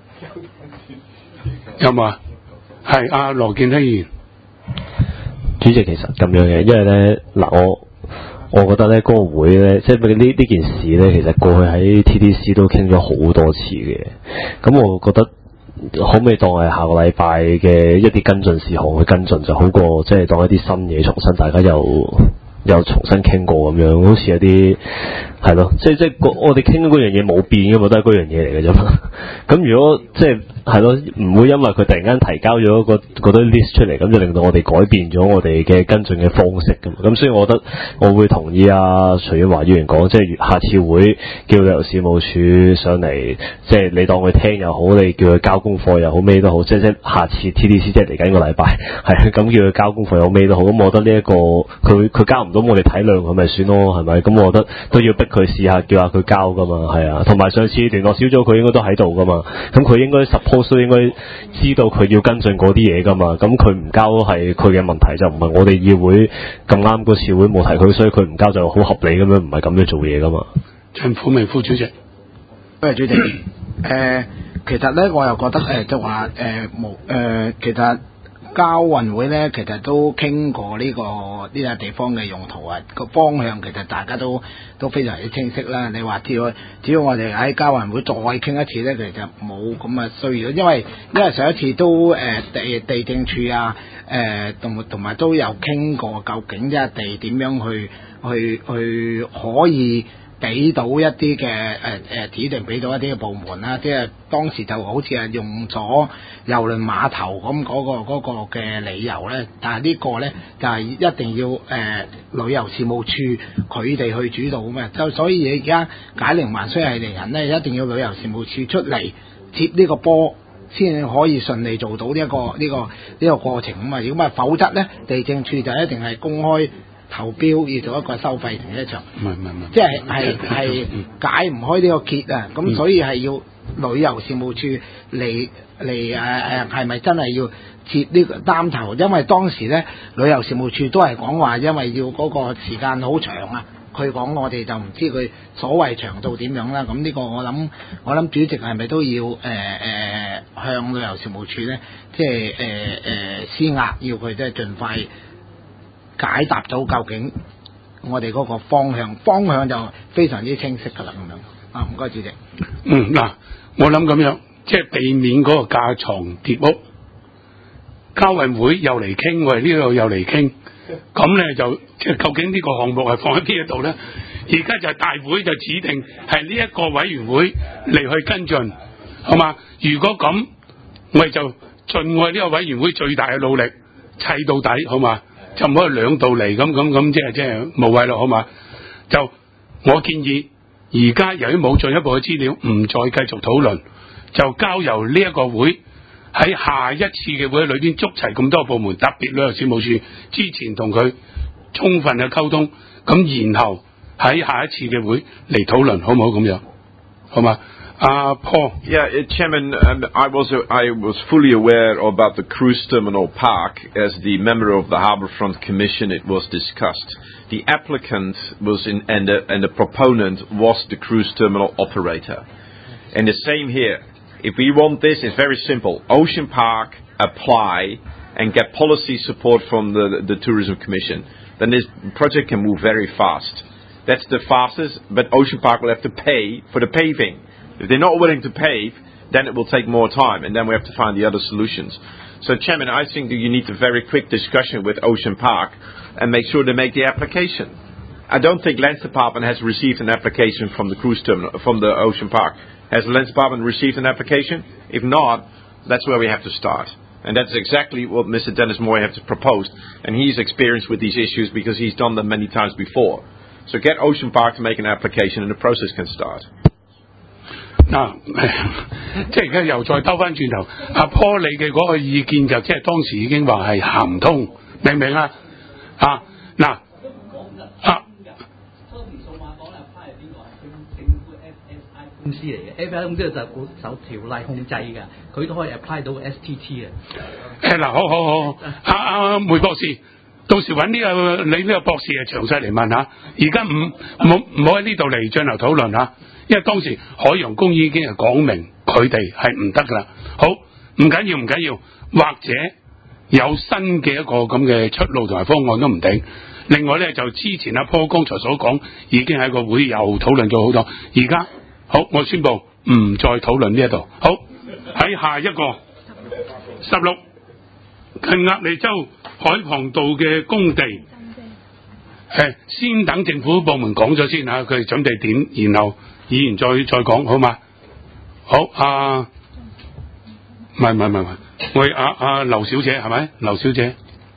有冇啊？係阿羅健熙議員。 主席，其實咁樣嘅，因為咧嗱，我覺得咧嗰個會咧，即係呢件事咧，其實過去喺 TDC 都傾咗好多次嘅。咁我覺得可唔可以當係下個禮拜嘅一啲跟進事項去跟進，就好過即係當一啲新嘢重新大家又重新傾過咁樣，好似有啲係咯，即係我哋傾嗰樣嘢冇變嘅嘛，都係嗰樣嘢嚟嘅啫嘛。咁如果即係咯，唔會因為佢突然間提交咗嗰堆 list 出嚟，咁就令到我哋改變咗我哋嘅跟進嘅方式㗎嘛。咁所以我覺得我會同意徐婉華議員講，即係下次會叫旅遊事務處上嚟，即係你當佢聽又好，你叫佢交功課又好，咩都好，即係下次 TDC 即係嚟緊個禮拜係咁叫佢交功課又好，咩都好。咁我覺得呢一個佢交唔到我哋體諒佢咪算咯，係咪？咁我覺得都要逼佢試下，叫下佢交噶嘛，係啊。同埋上次聯絡小組佢應該都喺度噶嘛，咁佢應該 suppose 都應該知道佢要跟進嗰啲嘢噶嘛。咁佢唔交係佢嘅問題，就唔係我哋議會咁啱嗰次會冇提佢，所以佢唔交就好合理咁樣，唔係咁樣做嘢噶嘛。 陳富明副主席， 主席，其實咧我又覺得就話其實交運會咧，其實都傾過呢個地方嘅用途啊，個方向其實大家都非常之清晰啦。你話只要我哋喺交運會再傾一次咧，其實冇咁嘅需要，因為上一次都地政處啊同埋都有傾過，究竟地點樣去可以俾到一啲嘅指定俾到一啲嘅部門啦，即係當時就好似係用咗郵輪碼頭咁嗰個嘅理由咧，但係呢個咧就係一定要旅遊事務處佢哋去主導啊嘛，就所以而家解鈴還須繫鈴人咧，一定要旅遊事務處出嚟接呢個波，先可以順利做到呢個過程啊嘛，如果唔係否則咧，地政處就一定係公開投標要做一個收費停車場， 唔係， 即係解唔開呢個結啊！咁所以係要旅遊事務處嚟係咪真係要接呢個擔頭？因為當時咧旅遊事務處都係講話，因為要嗰個時間好長啊。佢講我哋就唔知佢所謂長到點樣啦。咁呢個我諗主席係咪都要向旅遊事務處咧，即係施壓，要佢即係盡快解答到究竟我哋嗰個方向就非常之清晰㗎啦，咁樣啊，唔該主席。 嗱，我諗咁樣，即係避免嗰個架床疊屋，交運會又嚟傾，我哋呢度又嚟傾，咁咧就即係究竟呢個項目係放喺邊一度咧？而家就係大會就指定係呢一個委員會嚟去跟進，好嘛？如果咁，我哋就盡我哋呢個委員會最大嘅努力砌到底，好嘛？就唔可以兩道嚟咁，即係無謂咯，好嘛？就我建議，而家由於冇進一步嘅資料，唔再繼續討論，就交由呢一個會喺下一次嘅會裏邊捉齊咁多部門，特別旅遊事務處之前同佢充分嘅溝通，咁然後喺下一次嘅會嚟討論，好唔好咁樣？好嘛？Paul. Yeah, Chairman, I was fully aware about the cruise terminal park. As the member of the Harbourfront Commission, it was discussed. The applicant was and the proponent was the cruise terminal operator. And the same here. If we want this, it's very simple. Ocean Park, apply and get policy support from the Tourism Commission. Then this project can move very fast. That's the fastest, but Ocean Park will have to pay for the paving. If they're not willing to pave, then it will take more time, and then we have to find the other solutions. So, Chairman, I think that you need a very quick discussion with Ocean Park and make sure they make the application. I don't think Lands Department has received an application from the cruise terminal, from the Ocean Park. Has the Lands Department received an application? If not, that's where we have to start. And that's exactly what Mr. Dennis Moy has proposed. And he's experienced with these issues because he's done them many times before. So get Ocean Park to make an application and the process can start. 嗱，即係而家又再兜翻轉頭，阿 Paul 你嘅嗰個意見就即係當時已經話係行唔通，明唔明啊？啊，嗱，啊。 公司嚟嘅 ，FSI 公司就受條例控制嘅，佢都可以 apply 到 STT 嘅。 嗱，好，阿梅博士，到時揾你呢個博士詳細嚟問下，而家唔好喺呢度嚟進行討論嚇，因為當時海洋公園已經係講明佢哋係唔得噶啦。好，唔緊要，或者有新嘅一個咁嘅出路同埋方案都唔定。另外咧就之前阿 Paul 剛才所講，已經喺個會又討論咗好多，而家。好，我宣布唔再討論呢一度。好，喺下一個16近鴨脷洲海傍道嘅工地，先等政府部門講咗先嚇，佢哋準備點，然後議員再講好嘛？好，唔係，我阿劉小姐係咪？劉小姐。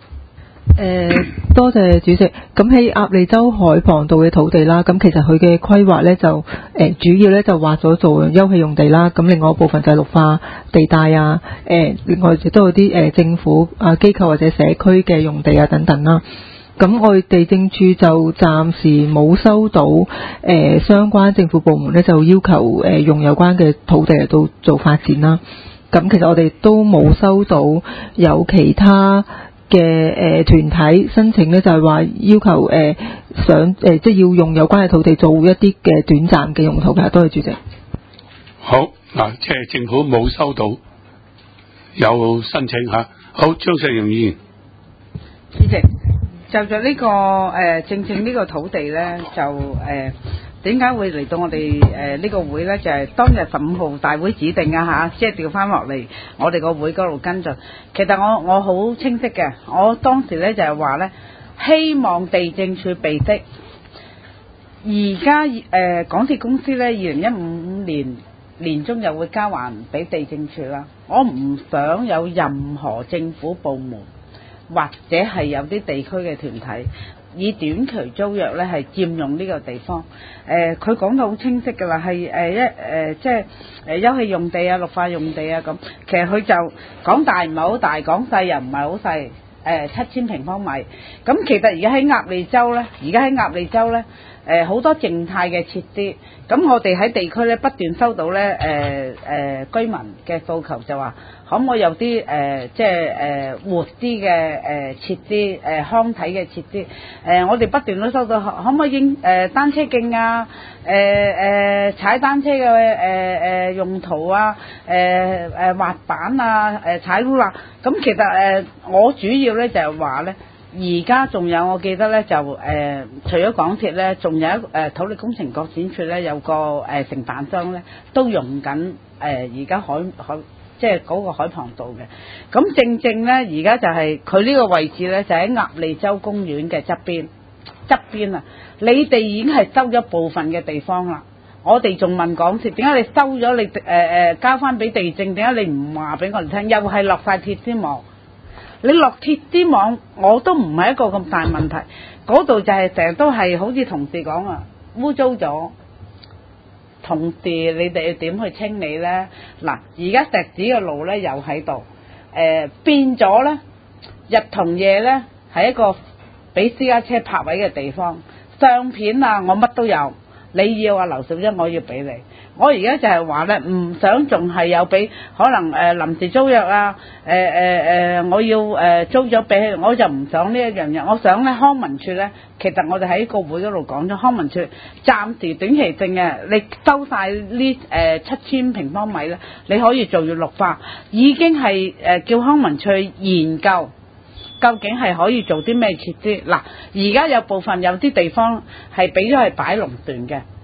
多謝主席。咁喺鴨脷洲海傍道嘅土地啦，咁其實佢嘅規劃咧就主要咧就劃咗做休憩用地啦，咁另外一部分就係綠化地帶啊，另外亦都有啲政府機構或者社區嘅用地啊等等啦。咁我哋地政處就暫時冇收到相關政府部門咧就要求用有關嘅土地嚟到做發展啦。咁其實我哋都冇收到有其他嘅團體申請咧，就係話要求想即係要用有關嘅土地做一啲嘅短暫嘅用途嘅。多謝主席。 好嗱，即係政府冇收到有申請嚇。好，張世榮議員。 主席，就咗呢個正呢個土地咧，就點解會嚟到我哋呢個會咧？就係當日15號大會指定啊嚇，即係調翻落嚟我哋個會嗰度跟進。其實我好清晰嘅，我當時咧就係話咧，希望地政處備的。而家港鐵公司咧，2015年年中就會交還俾地政處啦。我唔想有任何政府部門或者係有啲地區嘅團體以短期租約咧係佔用呢個地方。佢講到好清晰㗎啦，係即係休憩用地啊、綠化用地啊咁。其實佢就講大唔係好大，講細又唔係好細。7000平方米。咁其實而家喺鴨脷洲咧，好多靜態嘅設施。咁我哋喺地區咧不斷收到咧居民嘅訴求，就話可唔可以有啲即係活啲嘅設施，康體嘅設施。我哋不斷都收到，可唔可以影單車徑啊，踩單車嘅用途啊，滑板啊，踩嚕啦。咁其實我主要咧就係話咧，而家仲有我記得咧就除咗港鐵咧，仲有土力工程拓展處咧有個承辦商咧都用緊而家海即係嗰個海傍道嘅。咁正咧而家就係佢呢個位置咧就喺鴨脷洲公園嘅側邊啊！你哋已經係收咗部分嘅地方啦。我哋仲問港鐵點解你收咗你交翻俾地政，點解你唔話俾我哋聽？又係落晒鐵絲網，你落鐵絲網我都唔係一個咁大問題。嗰度就係成日都係好似同事講啊，污糟咗。同事你哋要點去清理呢？嗱，而家石子嘅路呢又喺度，變咗呢日同夜呢係一個俾私家車泊位嘅地方，相片啊我乜都有。你要啊劉小姐，我要俾你。我而家就係話咧，唔想仲係有俾可能臨時租約啊，我要租咗俾，我就唔想呢一樣嘢。我想咧康文署咧，其實我哋喺個會嗰度講咗，康文署暫時短期性嘅，你收晒呢7000平方米咧，你可以做要綠化，已經係叫康文署研究。究竟係可以做啲咩設施？嗱，而家有部分有啲地方係俾咗係擺龍船嘅，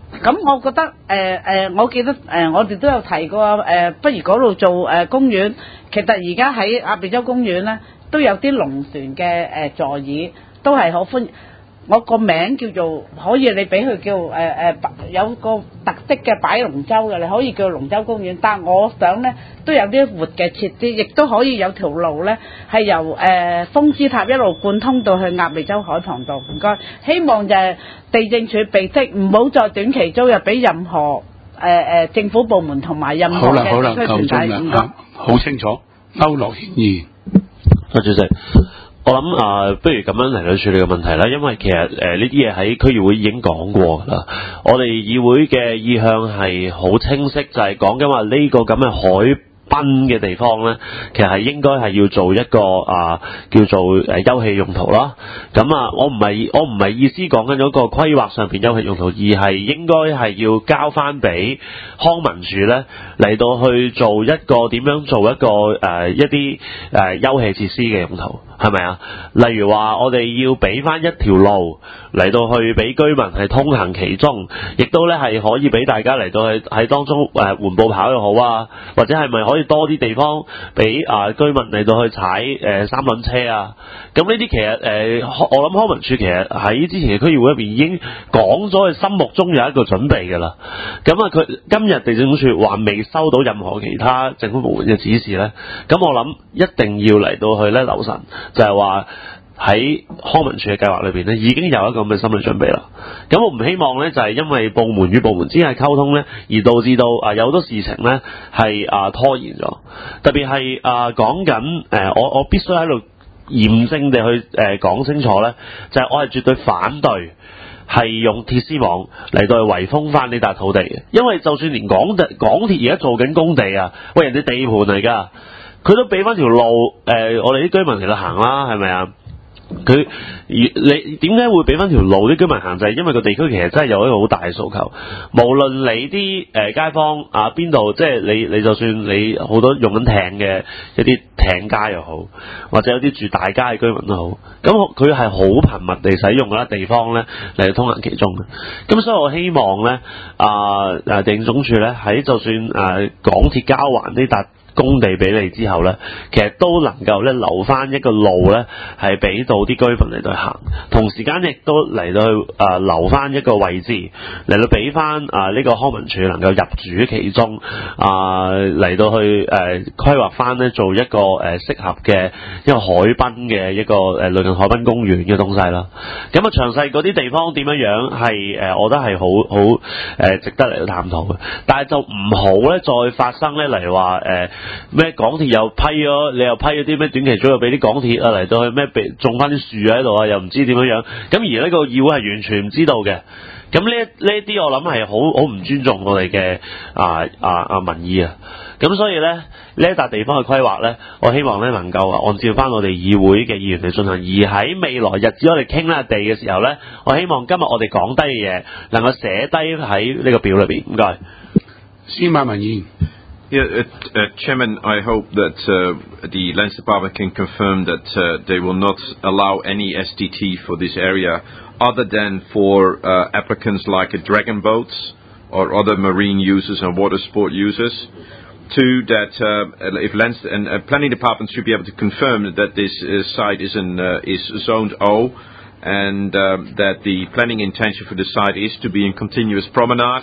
咁我覺得我記得我哋都有提過不如嗰度做公園。其實而家喺鴨脷洲公園咧都有啲龍船嘅座椅，都係可歡。我個名叫做可以你俾佢叫有個特色嘅擺龍舟嘅，你可以叫龍舟公園。但係我想咧都有啲活嘅設施，亦都可以有條路咧係由風之塔一路貫通到去鴨脷洲海旁道。唔該，希望就係地政署備悉，唔好再短期租入俾任何政府部門同埋任何嘅地區團體。唔該， 好清楚。區諾軒議員， 主席。我諗不如咁樣嚟到處理個問題啦，因為其實呢啲嘢喺區議會已經講過㗎啦。我哋議會嘅意向係好清晰，就係講緊話呢個咁嘅海濱嘅地方咧，其實係應該係要做一個叫做休憩用途啦。咁我唔係意思講緊嗰個規劃上邊休憩用途，而係應該係要交翻俾康文署咧嚟到去做一個點樣做一個一啲休憩設施嘅用途。係咪啊？例如話我哋要俾翻一條路嚟到去俾居民係通行其中，亦都咧係可以俾大家嚟到去喺當中緩步跑又好啊，或者係咪可以多啲地方俾居民嚟到去踩三輪車啊？咁呢啲其實我諗康文署其實喺之前嘅區議會入邊已經講咗，佢心目中有一個準備㗎啦。咁佢今日地政總署話未收到任何其他政府部門嘅指示咧，咁我諗一定要嚟到去咧留神。就係話喺康文署嘅計劃裏邊咧，已經有一個咁嘅心理準備啦。咁我唔希望咧，就係因為部門與部門之間嘅溝通咧，而導致到有好多事情咧係拖延咗。特別係講緊我必須喺度嚴正地去講清楚咧，就係我係絕對反對係用鐵絲網嚟到去圍封翻呢笪土地嘅，因為就算連港鐵而家做緊工地啊，喂，人哋地盤嚟㗎。佢都俾翻條路，我哋啲居民嚟到行啦，係咪啊？你點解會俾翻條路啲居民行？就係因為個地區其實真係有一個好大嘅訴求。無論你啲街坊邊度，即係你就算你好多用緊艇嘅一啲艇街又好，或者有啲住大街嘅居民都好，咁佢係好頻密地使用嗰啲地方咧嚟通行其中嘅。咁所以我希望咧地政總署咧喺就算港鐵交還呢笪工地俾你之後咧，其實都能夠咧留翻一個路咧，係俾到啲居民嚟到行，同時間亦都嚟到去留翻一個位置嚟到俾翻呢個康文署能夠入主其中嚟到去規劃翻咧做一個適合嘅一個海濱嘅一個類近海濱公園嘅東西啦。咁詳細嗰啲地方點樣係我覺得係好值得嚟到探討嘅，但係就唔好咧再發生咧嚟話咩港鐵又批咗，你又批咗啲咩短期租又俾啲港鐵嚟到去咩種翻啲樹喺度啊，又唔知點樣，咁而呢個議會係完全唔知道嘅。咁呢啲我諗係好唔尊重我哋嘅民意啊。咁所以咧呢一笪地方嘅規劃咧，我希望咧能夠按照翻我哋議會嘅議員嚟進行。而喺未來日子我哋傾呢地嘅時候咧，我希望今日我哋講低嘅嘢能夠寫低喺呢個表裏邊。唔該， 司馬文議員。 Yeah, Chairman, I hope that the Lands Department can confirm that they will not allow any STT for this area other than for applicants like dragon boats or other marine users and water sport users. Two, that if Lands and Planning Department should be able to confirm that this site is zoned O and that the planning intention for the site is to be in continuous promenade.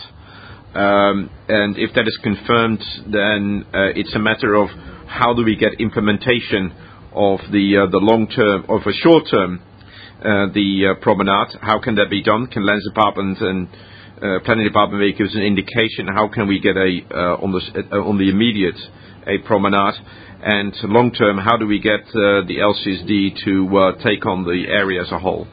And if that is confirmed, then it's a matter of how do we get implementation of the long term or for short term the promenade. How can that be done? Can Lands Department and Planning Department maybe give us an indication how can we get on the immediate a promenade? And long term, how do we get the LCSD to take on the area as a whole?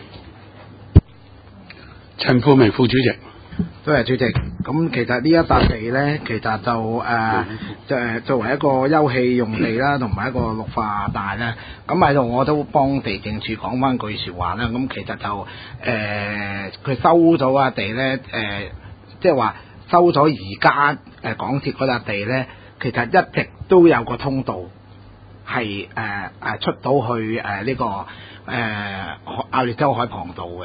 陳富明副主席。 多謝主席。咁其實呢一笪地咧，其實就作為一個休憩用地啦，同埋一個綠化帶咧。咁喺度我都幫地政署講翻句説話啦。咁其實就佢收咗地咧，即係話收咗而家港鐵嗰笪地咧，其實一直都有個通道係出到去呢個鴨脷洲海旁道嘅。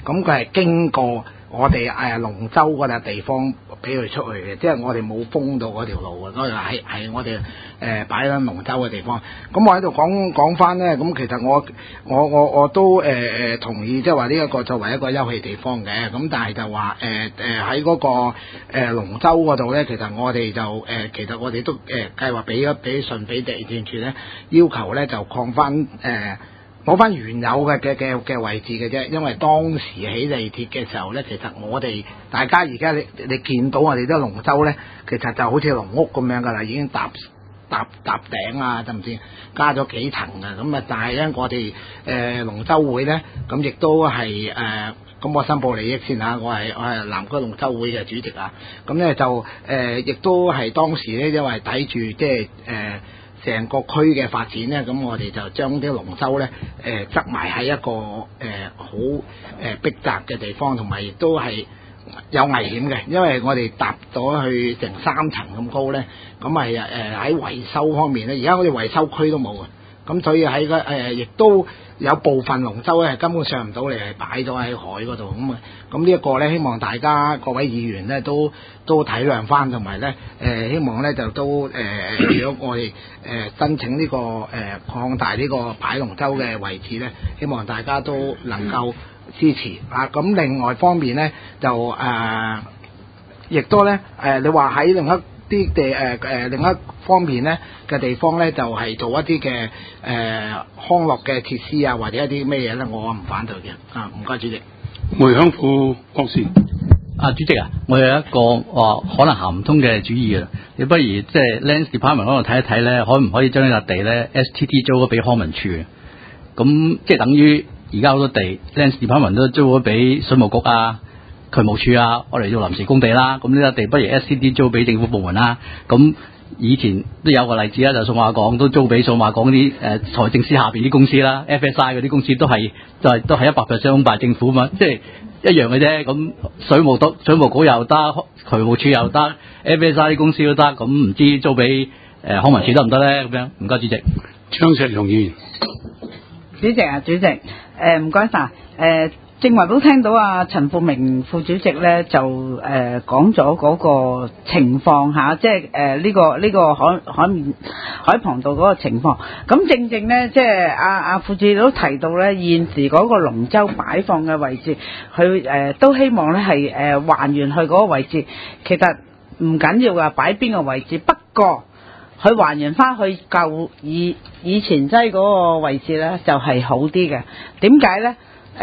咁佢係經過我哋龍舟嗰笪地方俾佢出去嘅，即係我哋冇封到嗰條路嘅，嗰度係我哋擺緊龍舟嘅地方。咁我喺度講翻咧，咁其實我都同意，即係話呢一個作為一個休憩地方嘅，咁但係就話喺嗰個龍舟嗰度咧，其實我哋就其實我哋都計劃俾信俾地政處咧，要求咧就擴翻攞翻原有嘅位置嘅啫，因為當時起地鐵嘅時候咧，其實我哋大家而家你見到我哋啲龍舟咧，其實就好似龍屋咁樣噶啦，已經搭頂啊，甚至加咗幾層嘅，咁啊，但係咧我哋龍舟會咧，咁亦都係咁我申報利益先嚇，我係南區龍舟會嘅主席啊，咁咧就亦都係當時咧，因為睇住即係成個區嘅發展咧，咁我哋就將啲龍舟咧側埋喺一個好逼窄嘅地方，同埋亦都係有危險嘅，因為我哋搭咗去成3層咁高咧，咁係喺維修方面咧，而家我哋維修區都冇嘅，咁所以喺亦都有部分龍舟咧根本上唔到嚟，係擺咗喺海嗰度咁呢一個咧，希望大家各位議員咧都體諒翻，同埋咧希望咧就都如果我哋申請呢個擴大呢個擺龍舟嘅位置咧，希望大家都能夠支持啊！咁另外方面咧就亦都咧你話喺另一啲另一方面咧嘅地方咧，就係做一啲嘅康樂嘅設施啊，或者一啲咩嘢咧，我唔反對嘅啊！唔該，主席。 梅香富博士。 主席啊，我有一個可能行唔通嘅主意啊！你不如即係 Lands Department 嗰度睇一睇咧，可唔可以將呢笪地咧 STT 租咗俾康文署？咁即係等於而家好多地 Lands Department 都租咗俾水務局啊、渠務署啊，我哋做臨時工地啦。咁呢笪地不如 STT 租俾政府部門啦。咁以前都有個例子啦，就數碼港都租俾數碼港啲財政司下邊啲公司啦 ，FSI 嗰啲公司都係 100% owned by 政府嘛，即係一樣嘅啫。咁水務局又得，渠務署又得 ，FSI 啲公司都得。咁唔知租俾康文署得唔得咧？咁樣唔該主席。 張石龍議員。 主席，唔該晒。正話都聽到陳富明副主席咧就講咗嗰個情況嚇，即係呢個海旁道嗰個情況。咁正正咧，即係阿副主席都提到咧，現時嗰個龍舟擺放嘅位置，佢都希望咧係還原去嗰個位置。其實唔緊要㗎，擺邊個位置，不過佢還原翻去舊以前擠嗰個位置咧，就係好啲嘅。點解咧？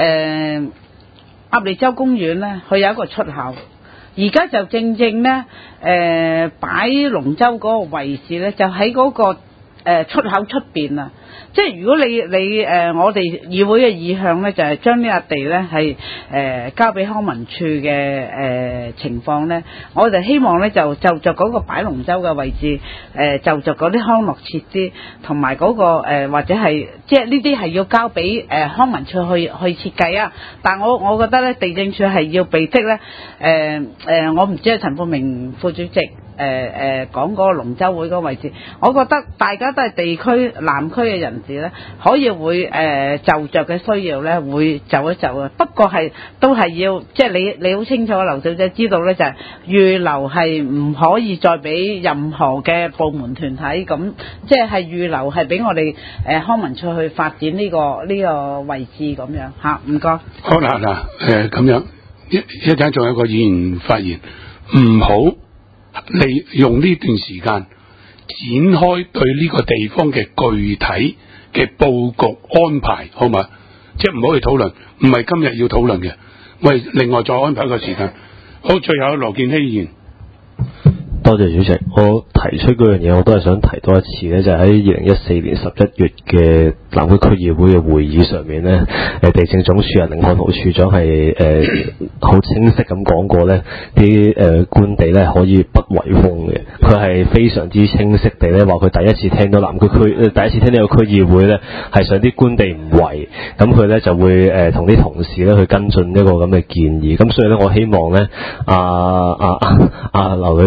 鴨脷洲公園咧，佢有一個出口，而家就正咧，擺龍舟嗰個位置咧，就喺嗰個出口出邊啊！即係如果你我哋議會嘅意向咧，就係將呢笪地咧係交俾康文署嘅情況咧，我哋希望咧就着嗰個擺龍舟嘅位置，就着嗰啲康樂設施同埋嗰個或者係即係呢啲係要交俾康文署去設計啊。但我覺得咧，地政署係要被逼咧，我唔知係陳富明副主席。講嗰個龍舟會嗰個位置，我覺得大家都係地區南區嘅人士咧，可以會就着嘅需要咧，會就一就啊。不過都係要，即係你好清楚，劉小姐知道咧，就係預留係唔可以再俾任何嘅部門團體咁，即係預留係俾我哋康文署去發展呢個位置咁樣嚇。唔該。 好啦嗱，咁樣一陣仲有個議員發言，唔好。利用呢段時間展開對呢個地方嘅具體嘅佈局安排，好嘛？即係唔好去討論，唔係今日要討論嘅，我哋另外再安排一個時間。好，最後羅健熙議員。 多謝主席，我提出嗰樣嘢，我都係想提多一次咧，就係喺2014年11月嘅南區區議會嘅會議上面咧，地政總署寧漢豪處長係好清晰咁講過咧，啲官地咧可以不圍封嘅。佢係非常之清晰地咧話，佢第一次聽到第一次聽呢個區議會咧係想啲官地唔圍，咁佢咧就會同啲同事咧去跟進一個咁嘅建議。咁所以咧，我希望咧劉女士可以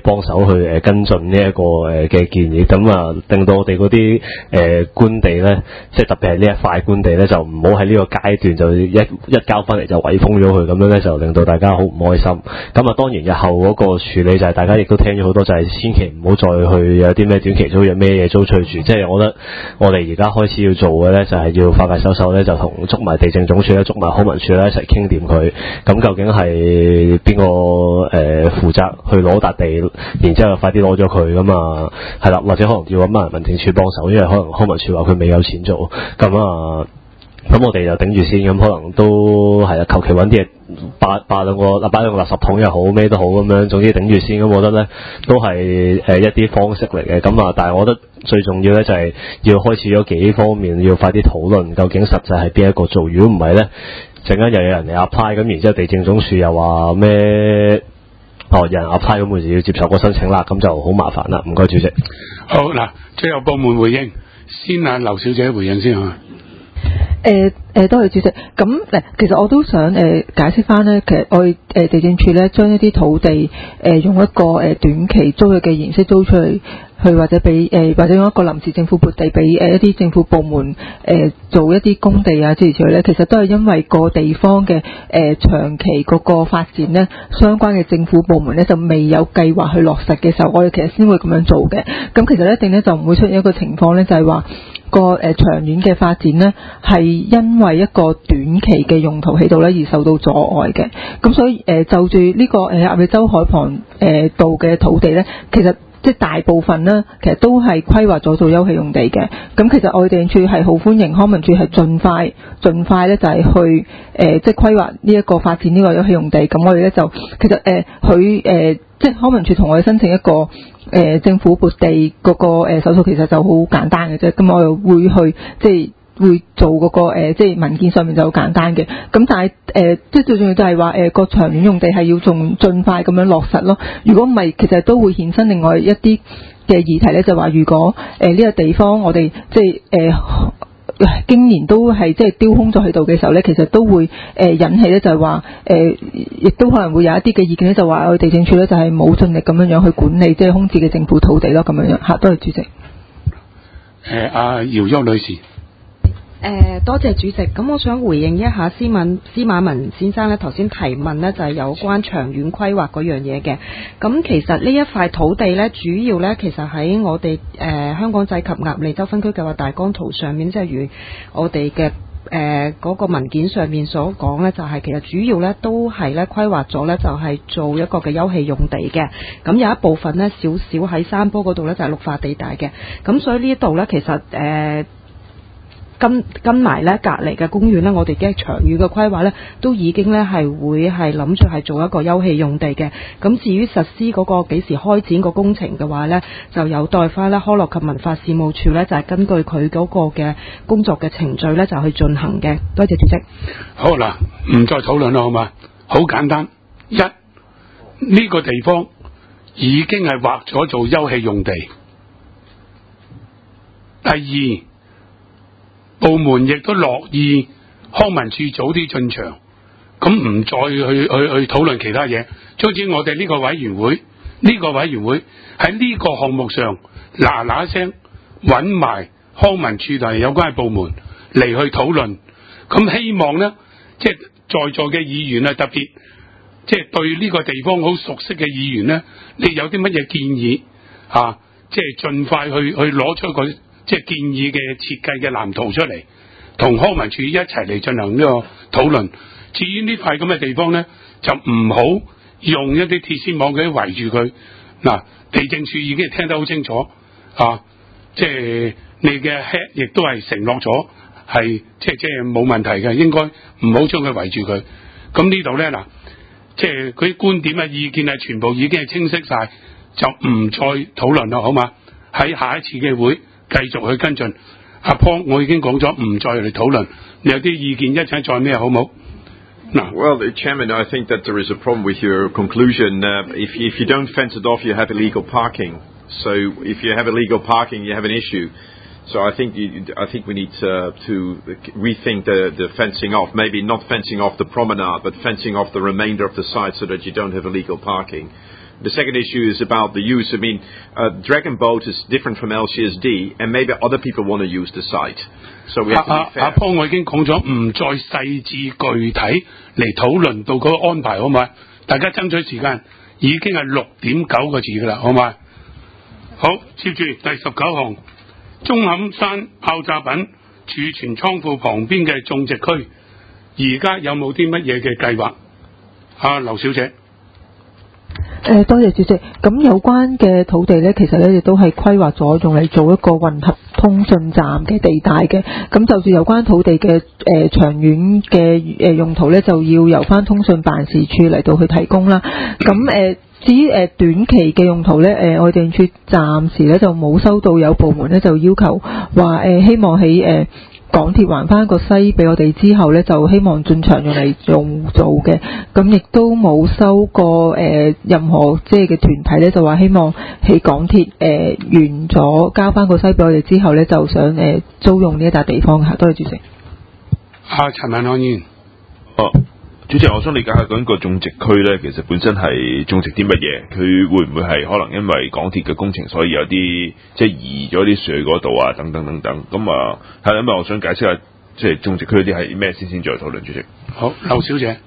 幫手去跟進呢一個嘅建議，咁啊令到我哋嗰啲官地咧，即係特別係呢一塊官地咧，就唔好喺呢個階段就一交翻嚟就圍封咗佢，咁樣咧就令到大家好唔開心。咁啊當然日後嗰個處理就係大家亦都聽咗好多，就係千祈唔好再去有啲咩短期租約咩嘢租出去住。即係我覺得我哋而家開始要做嘅咧，就係要快快手手咧，就同捉埋地政總署咧，捉埋康文署咧一齊傾掂佢。咁究竟係邊個負責去攞笪地，然之後快啲攞咗佢咁啊？係啦，或者可能要揾埋民政處幫手，因為可能康文署話佢未有錢做，咁啊。咁我哋就頂住先，咁可能都係啦，求其揾啲嘢擺兩個垃圾桶又好，咩都好咁樣，總之頂住先。咁我覺得咧都係一啲方式嚟嘅。咁啊，但係我覺得最重要咧就係要開始咗幾方面，要快啲討論究竟實際係邊一個做。如果唔係咧，陣間又有人嚟 apply， 咁然之後地政總署又話咩？有人 apply 咁，佢就要接受個申請啦，咁就好麻煩啦。唔該，主席。 好嗱，最後部門回應，先劉小姐回應先啊。 多謝主席。咁其實我都想解釋翻咧，其實我哋地政處咧將一啲土地用一個短期租約嘅形式租出去或者俾或者用一個臨時政府撥地俾一啲政府部門做一啲工地啊諸如此類咧，其實都係因為個地方嘅長期嗰個發展咧，相關嘅政府部門咧就未有計劃去落實嘅時候，我哋其實先會咁樣做嘅。咁其實一定咧就唔會出現一個情況咧，就係話個長遠嘅發展呢，係因為一個短期嘅用途喺度呢而受到阻礙嘅。咁所以就住呢個鴨脷洲海旁道嘅土地呢，其實即係大部分呢，其實都係規劃咗做休憩用地嘅。咁其實我哋地政處係好歡迎康文署係盡快呢就係去即係規劃呢一個發展呢個休憩用地。咁我哋呢就其實即係康文署同我哋申請一個政府撥地嗰個手續其實就好簡單嘅啫，咁我又會去即係會做嗰個即係文件上面就好簡單嘅，咁但係即係最重要就係話個長遠用地係要仲盡快咁樣落實咯。如果唔係，其實都會衍生另外一啲嘅議題咧，就話如果呢個地方我哋即係經年都係即係丟空咗喺度嘅時候咧，其實都會引起咧就係話亦都可能會有一啲嘅意見咧，就話我哋地政處咧就係冇盡力咁樣去管理即係空置嘅政府土地咯，咁樣嚇。多謝主席。 阿姚邱女士。 多謝主席。咁我想回應一下司馬文先生咧頭先提問呢，就係有關長遠規劃嗰樣嘢嘅。咁其實呢一塊土地呢，主要呢，其實喺我哋香港仔及鴨脷洲分區計劃大綱圖上面，即係如我哋嘅嗰個文件上面所講呢，就係其實主要呢都係呢規劃咗呢，就係做一個嘅休憩用地嘅。咁有一部分呢，少少喺山坡嗰度呢，就係綠化地帶嘅。咁所以呢度呢，其實跟埋咧隔離嘅公園咧，我哋嘅長遠嘅規劃咧，都已經咧係會係諗住係做一個休憩用地嘅。咁至於實施嗰個幾時開展個工程嘅話咧，就有待翻咧康樂及文化事務處咧，就係根據佢嗰個嘅工作嘅程序咧，就去進行嘅。多謝主席。 好嗱，唔再討論啦，好嘛？好簡單，呢個地方已經係劃咗做休憩用地。第二，部門亦都樂意康文署早啲進場，咁唔再去討論其他嘢。總之我哋呢個委員會喺呢個項目上嗱聲揾埋康文署同有關嘅部門嚟去討論。咁希望呢，即係在座嘅議員啊，特別即係對呢個地方好熟悉嘅議員呢，你有啲乜嘢建議啊？即係盡快去攞出個即係建議嘅設計嘅藍圖出嚟，同康文署一齊嚟進行呢個討論。至於呢塊咁嘅地方呢，就唔好用一啲鐵絲網佢圍住佢。嗱，地政署已經聽得好清楚啊，即係你嘅 head 亦都係承諾咗，係即係冇問題嘅，應該唔好將佢圍住佢。咁呢度呢，嗱，即係佢啲觀點啊、意見啊，全部已經係清晰晒，就唔再討論啦，好嘛？喺下一次嘅會繼續去跟進。阿 Paul 我已經講咗唔再嚟討論，你有啲意見一陣再咩好冇？ Well, Chairman, I think that there is a problem with your conclusion. If you don't fence it off, you have illegal parking. So if you have illegal parking, you have an issue. So I think we need to rethink the fencing off. Maybe not fencing off the promenade, but fencing off the remainder of the site so that you don't have illegal parking. The second issue is about the use. I mean, Dragon Boat is different from LCSD, and maybe other people want to use the site. So we have to be fair. 阿Paul，我已經講咗唔再細緻具體嚟討論到嗰個安排，好唔好？大家爭取時間，已經係6.9個字㗎啦，好唔好？好，接住第19項，中磡山爆炸品儲存倉庫旁邊嘅種植區，而家有冇啲乜嘢嘅計劃？劉小姐。 多謝主席。咁有關嘅土地呢，其實呢亦都係規劃咗用嚟做一個混合通訊站嘅地帶嘅。咁就住有關土地嘅長遠嘅用途呢，就要由翻通訊辦事處嚟到去提供啦。咁至於短期嘅用途呢，我哋地政處暫時呢就冇收到有部門呢就要求話希望喺港鐵還翻個西俾我哋之後呢，就希望進場用嚟做嘅，咁亦都冇收過任何即係嘅團體呢，就話希望喺港鐵完咗交翻個西俾我哋之後呢，就想租用呢一笪地方嚇。多謝主席。 陳文漢議員。 主席，我想理解下究竟個種植區咧，其實本身係種植啲乜嘢？佢會唔會係可能因為港鐵嘅工程，所以有啲即係移咗啲樹去嗰度啊？等等等等。咁係因為我想解釋下，即係種植區啲係咩先再討論。主席。 好，劉小姐。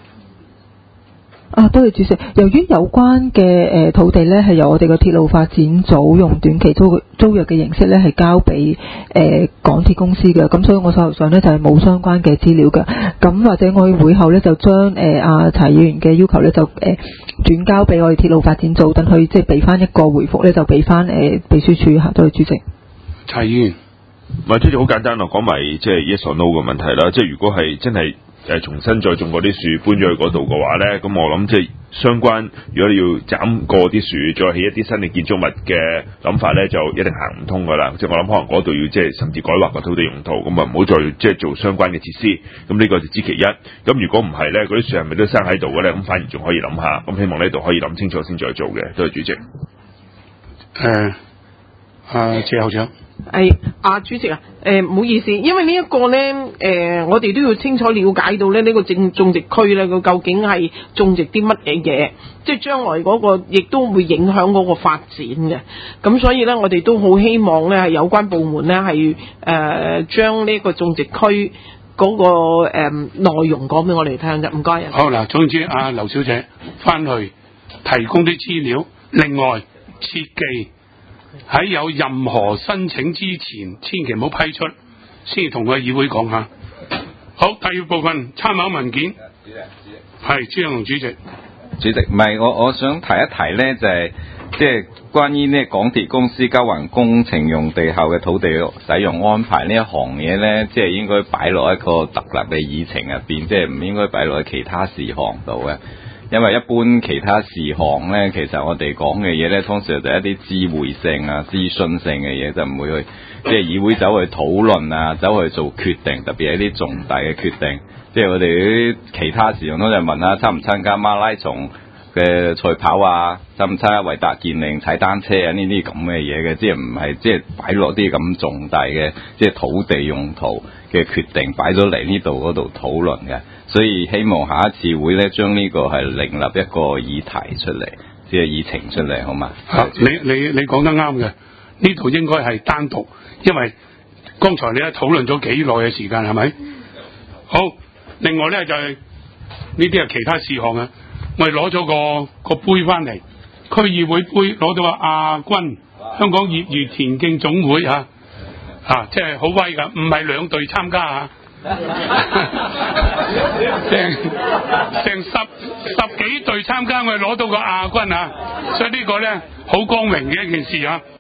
多謝主席。由於有關嘅土地呢係由我哋嘅鐵路發展組用短期租約嘅形式呢係交俾港鐵公司嘅，咁所以我手頭上呢就係冇相關嘅資料嘅。咁或者我喺會後呢就將柴議員嘅要求呢就轉交俾我哋鐵路發展組，等佢即係俾翻一個回覆呢，就俾翻秘書處嚇。多謝主席。 柴議員。 唔係，主席好簡單咯，講埋即係 yes or no 嘅問題啦。即係如果係真係重新再種嗰啲樹搬咗去嗰度嘅話咧，咁我諗即係相關，如果你要斬過啲樹，再起一啲新嘅建築物嘅諗法咧，就一定行唔通噶啦。即係我諗可能嗰度要即係甚至改劃個土地用途，咁唔好再即係做相關嘅設施。咁呢個就知其一。咁如果唔係咧，嗰啲樹係咪都生喺度嘅咧？咁反而仲可以諗下。咁希望呢度可以諗清楚先再做嘅。多謝主席。 謝校長。 主席唔好意思，因為呢一個呢，我哋都要清楚了解到呢個種植區呢，佢究竟係種植啲乜嘢，即係將來嗰個亦都會影響嗰個發展嘅。咁所以呢，我哋都好希望呢係有關部門呢係將呢個種植區嗰個內容講俾我哋聽啫。唔該。 好嗱，總之劉小姐翻去提供啲資料，另外切記。喺有任何申請之前，千祈唔好批出，先至同個議會講下。好，第二部分參考文件。係朱永龍主席。 主席，唔係我想提一提呢，就係即係關於呢港鐵公司交還工程用地後嘅土地使用安排呢一行嘢呢，即係應該擺落一個獨立嘅議程入邊，即係唔應該擺落去其他事項度嘅。因為一般其他事項呢，其實我哋講嘅嘢呢，通常就係一啲知會性啊、諮詢性嘅嘢，就唔會去即係議會走去討論啊，走去做決定，特別係一啲重大嘅決定。即係我哋啲其他事項都就問下參唔參加馬拉松嘅賽跑啊，參唔參加維達健齡踩單車啊，呢啲咁嘅嘢嘅，即係唔係即係擺落啲咁重大嘅即係土地用途嘅決定擺咗嚟呢度嗰度討論嘅。所以希望下一次會咧，將呢個係另立一個議題出嚟，即係議程出嚟，好嘛？ 你講得啱嘅，呢度應該係單獨，因為剛才你咧討論咗幾耐嘅時間，係咪？好，另外咧就係呢啲係其他事項啊，我哋攞咗個杯翻嚟，區議會杯攞到個亞軍，香港業餘田徑總會即係好威㗎，唔係兩隊參加啊！成十幾隊參加，我哋攞到個亞軍啊！所以呢個咧好光榮嘅一件事啊！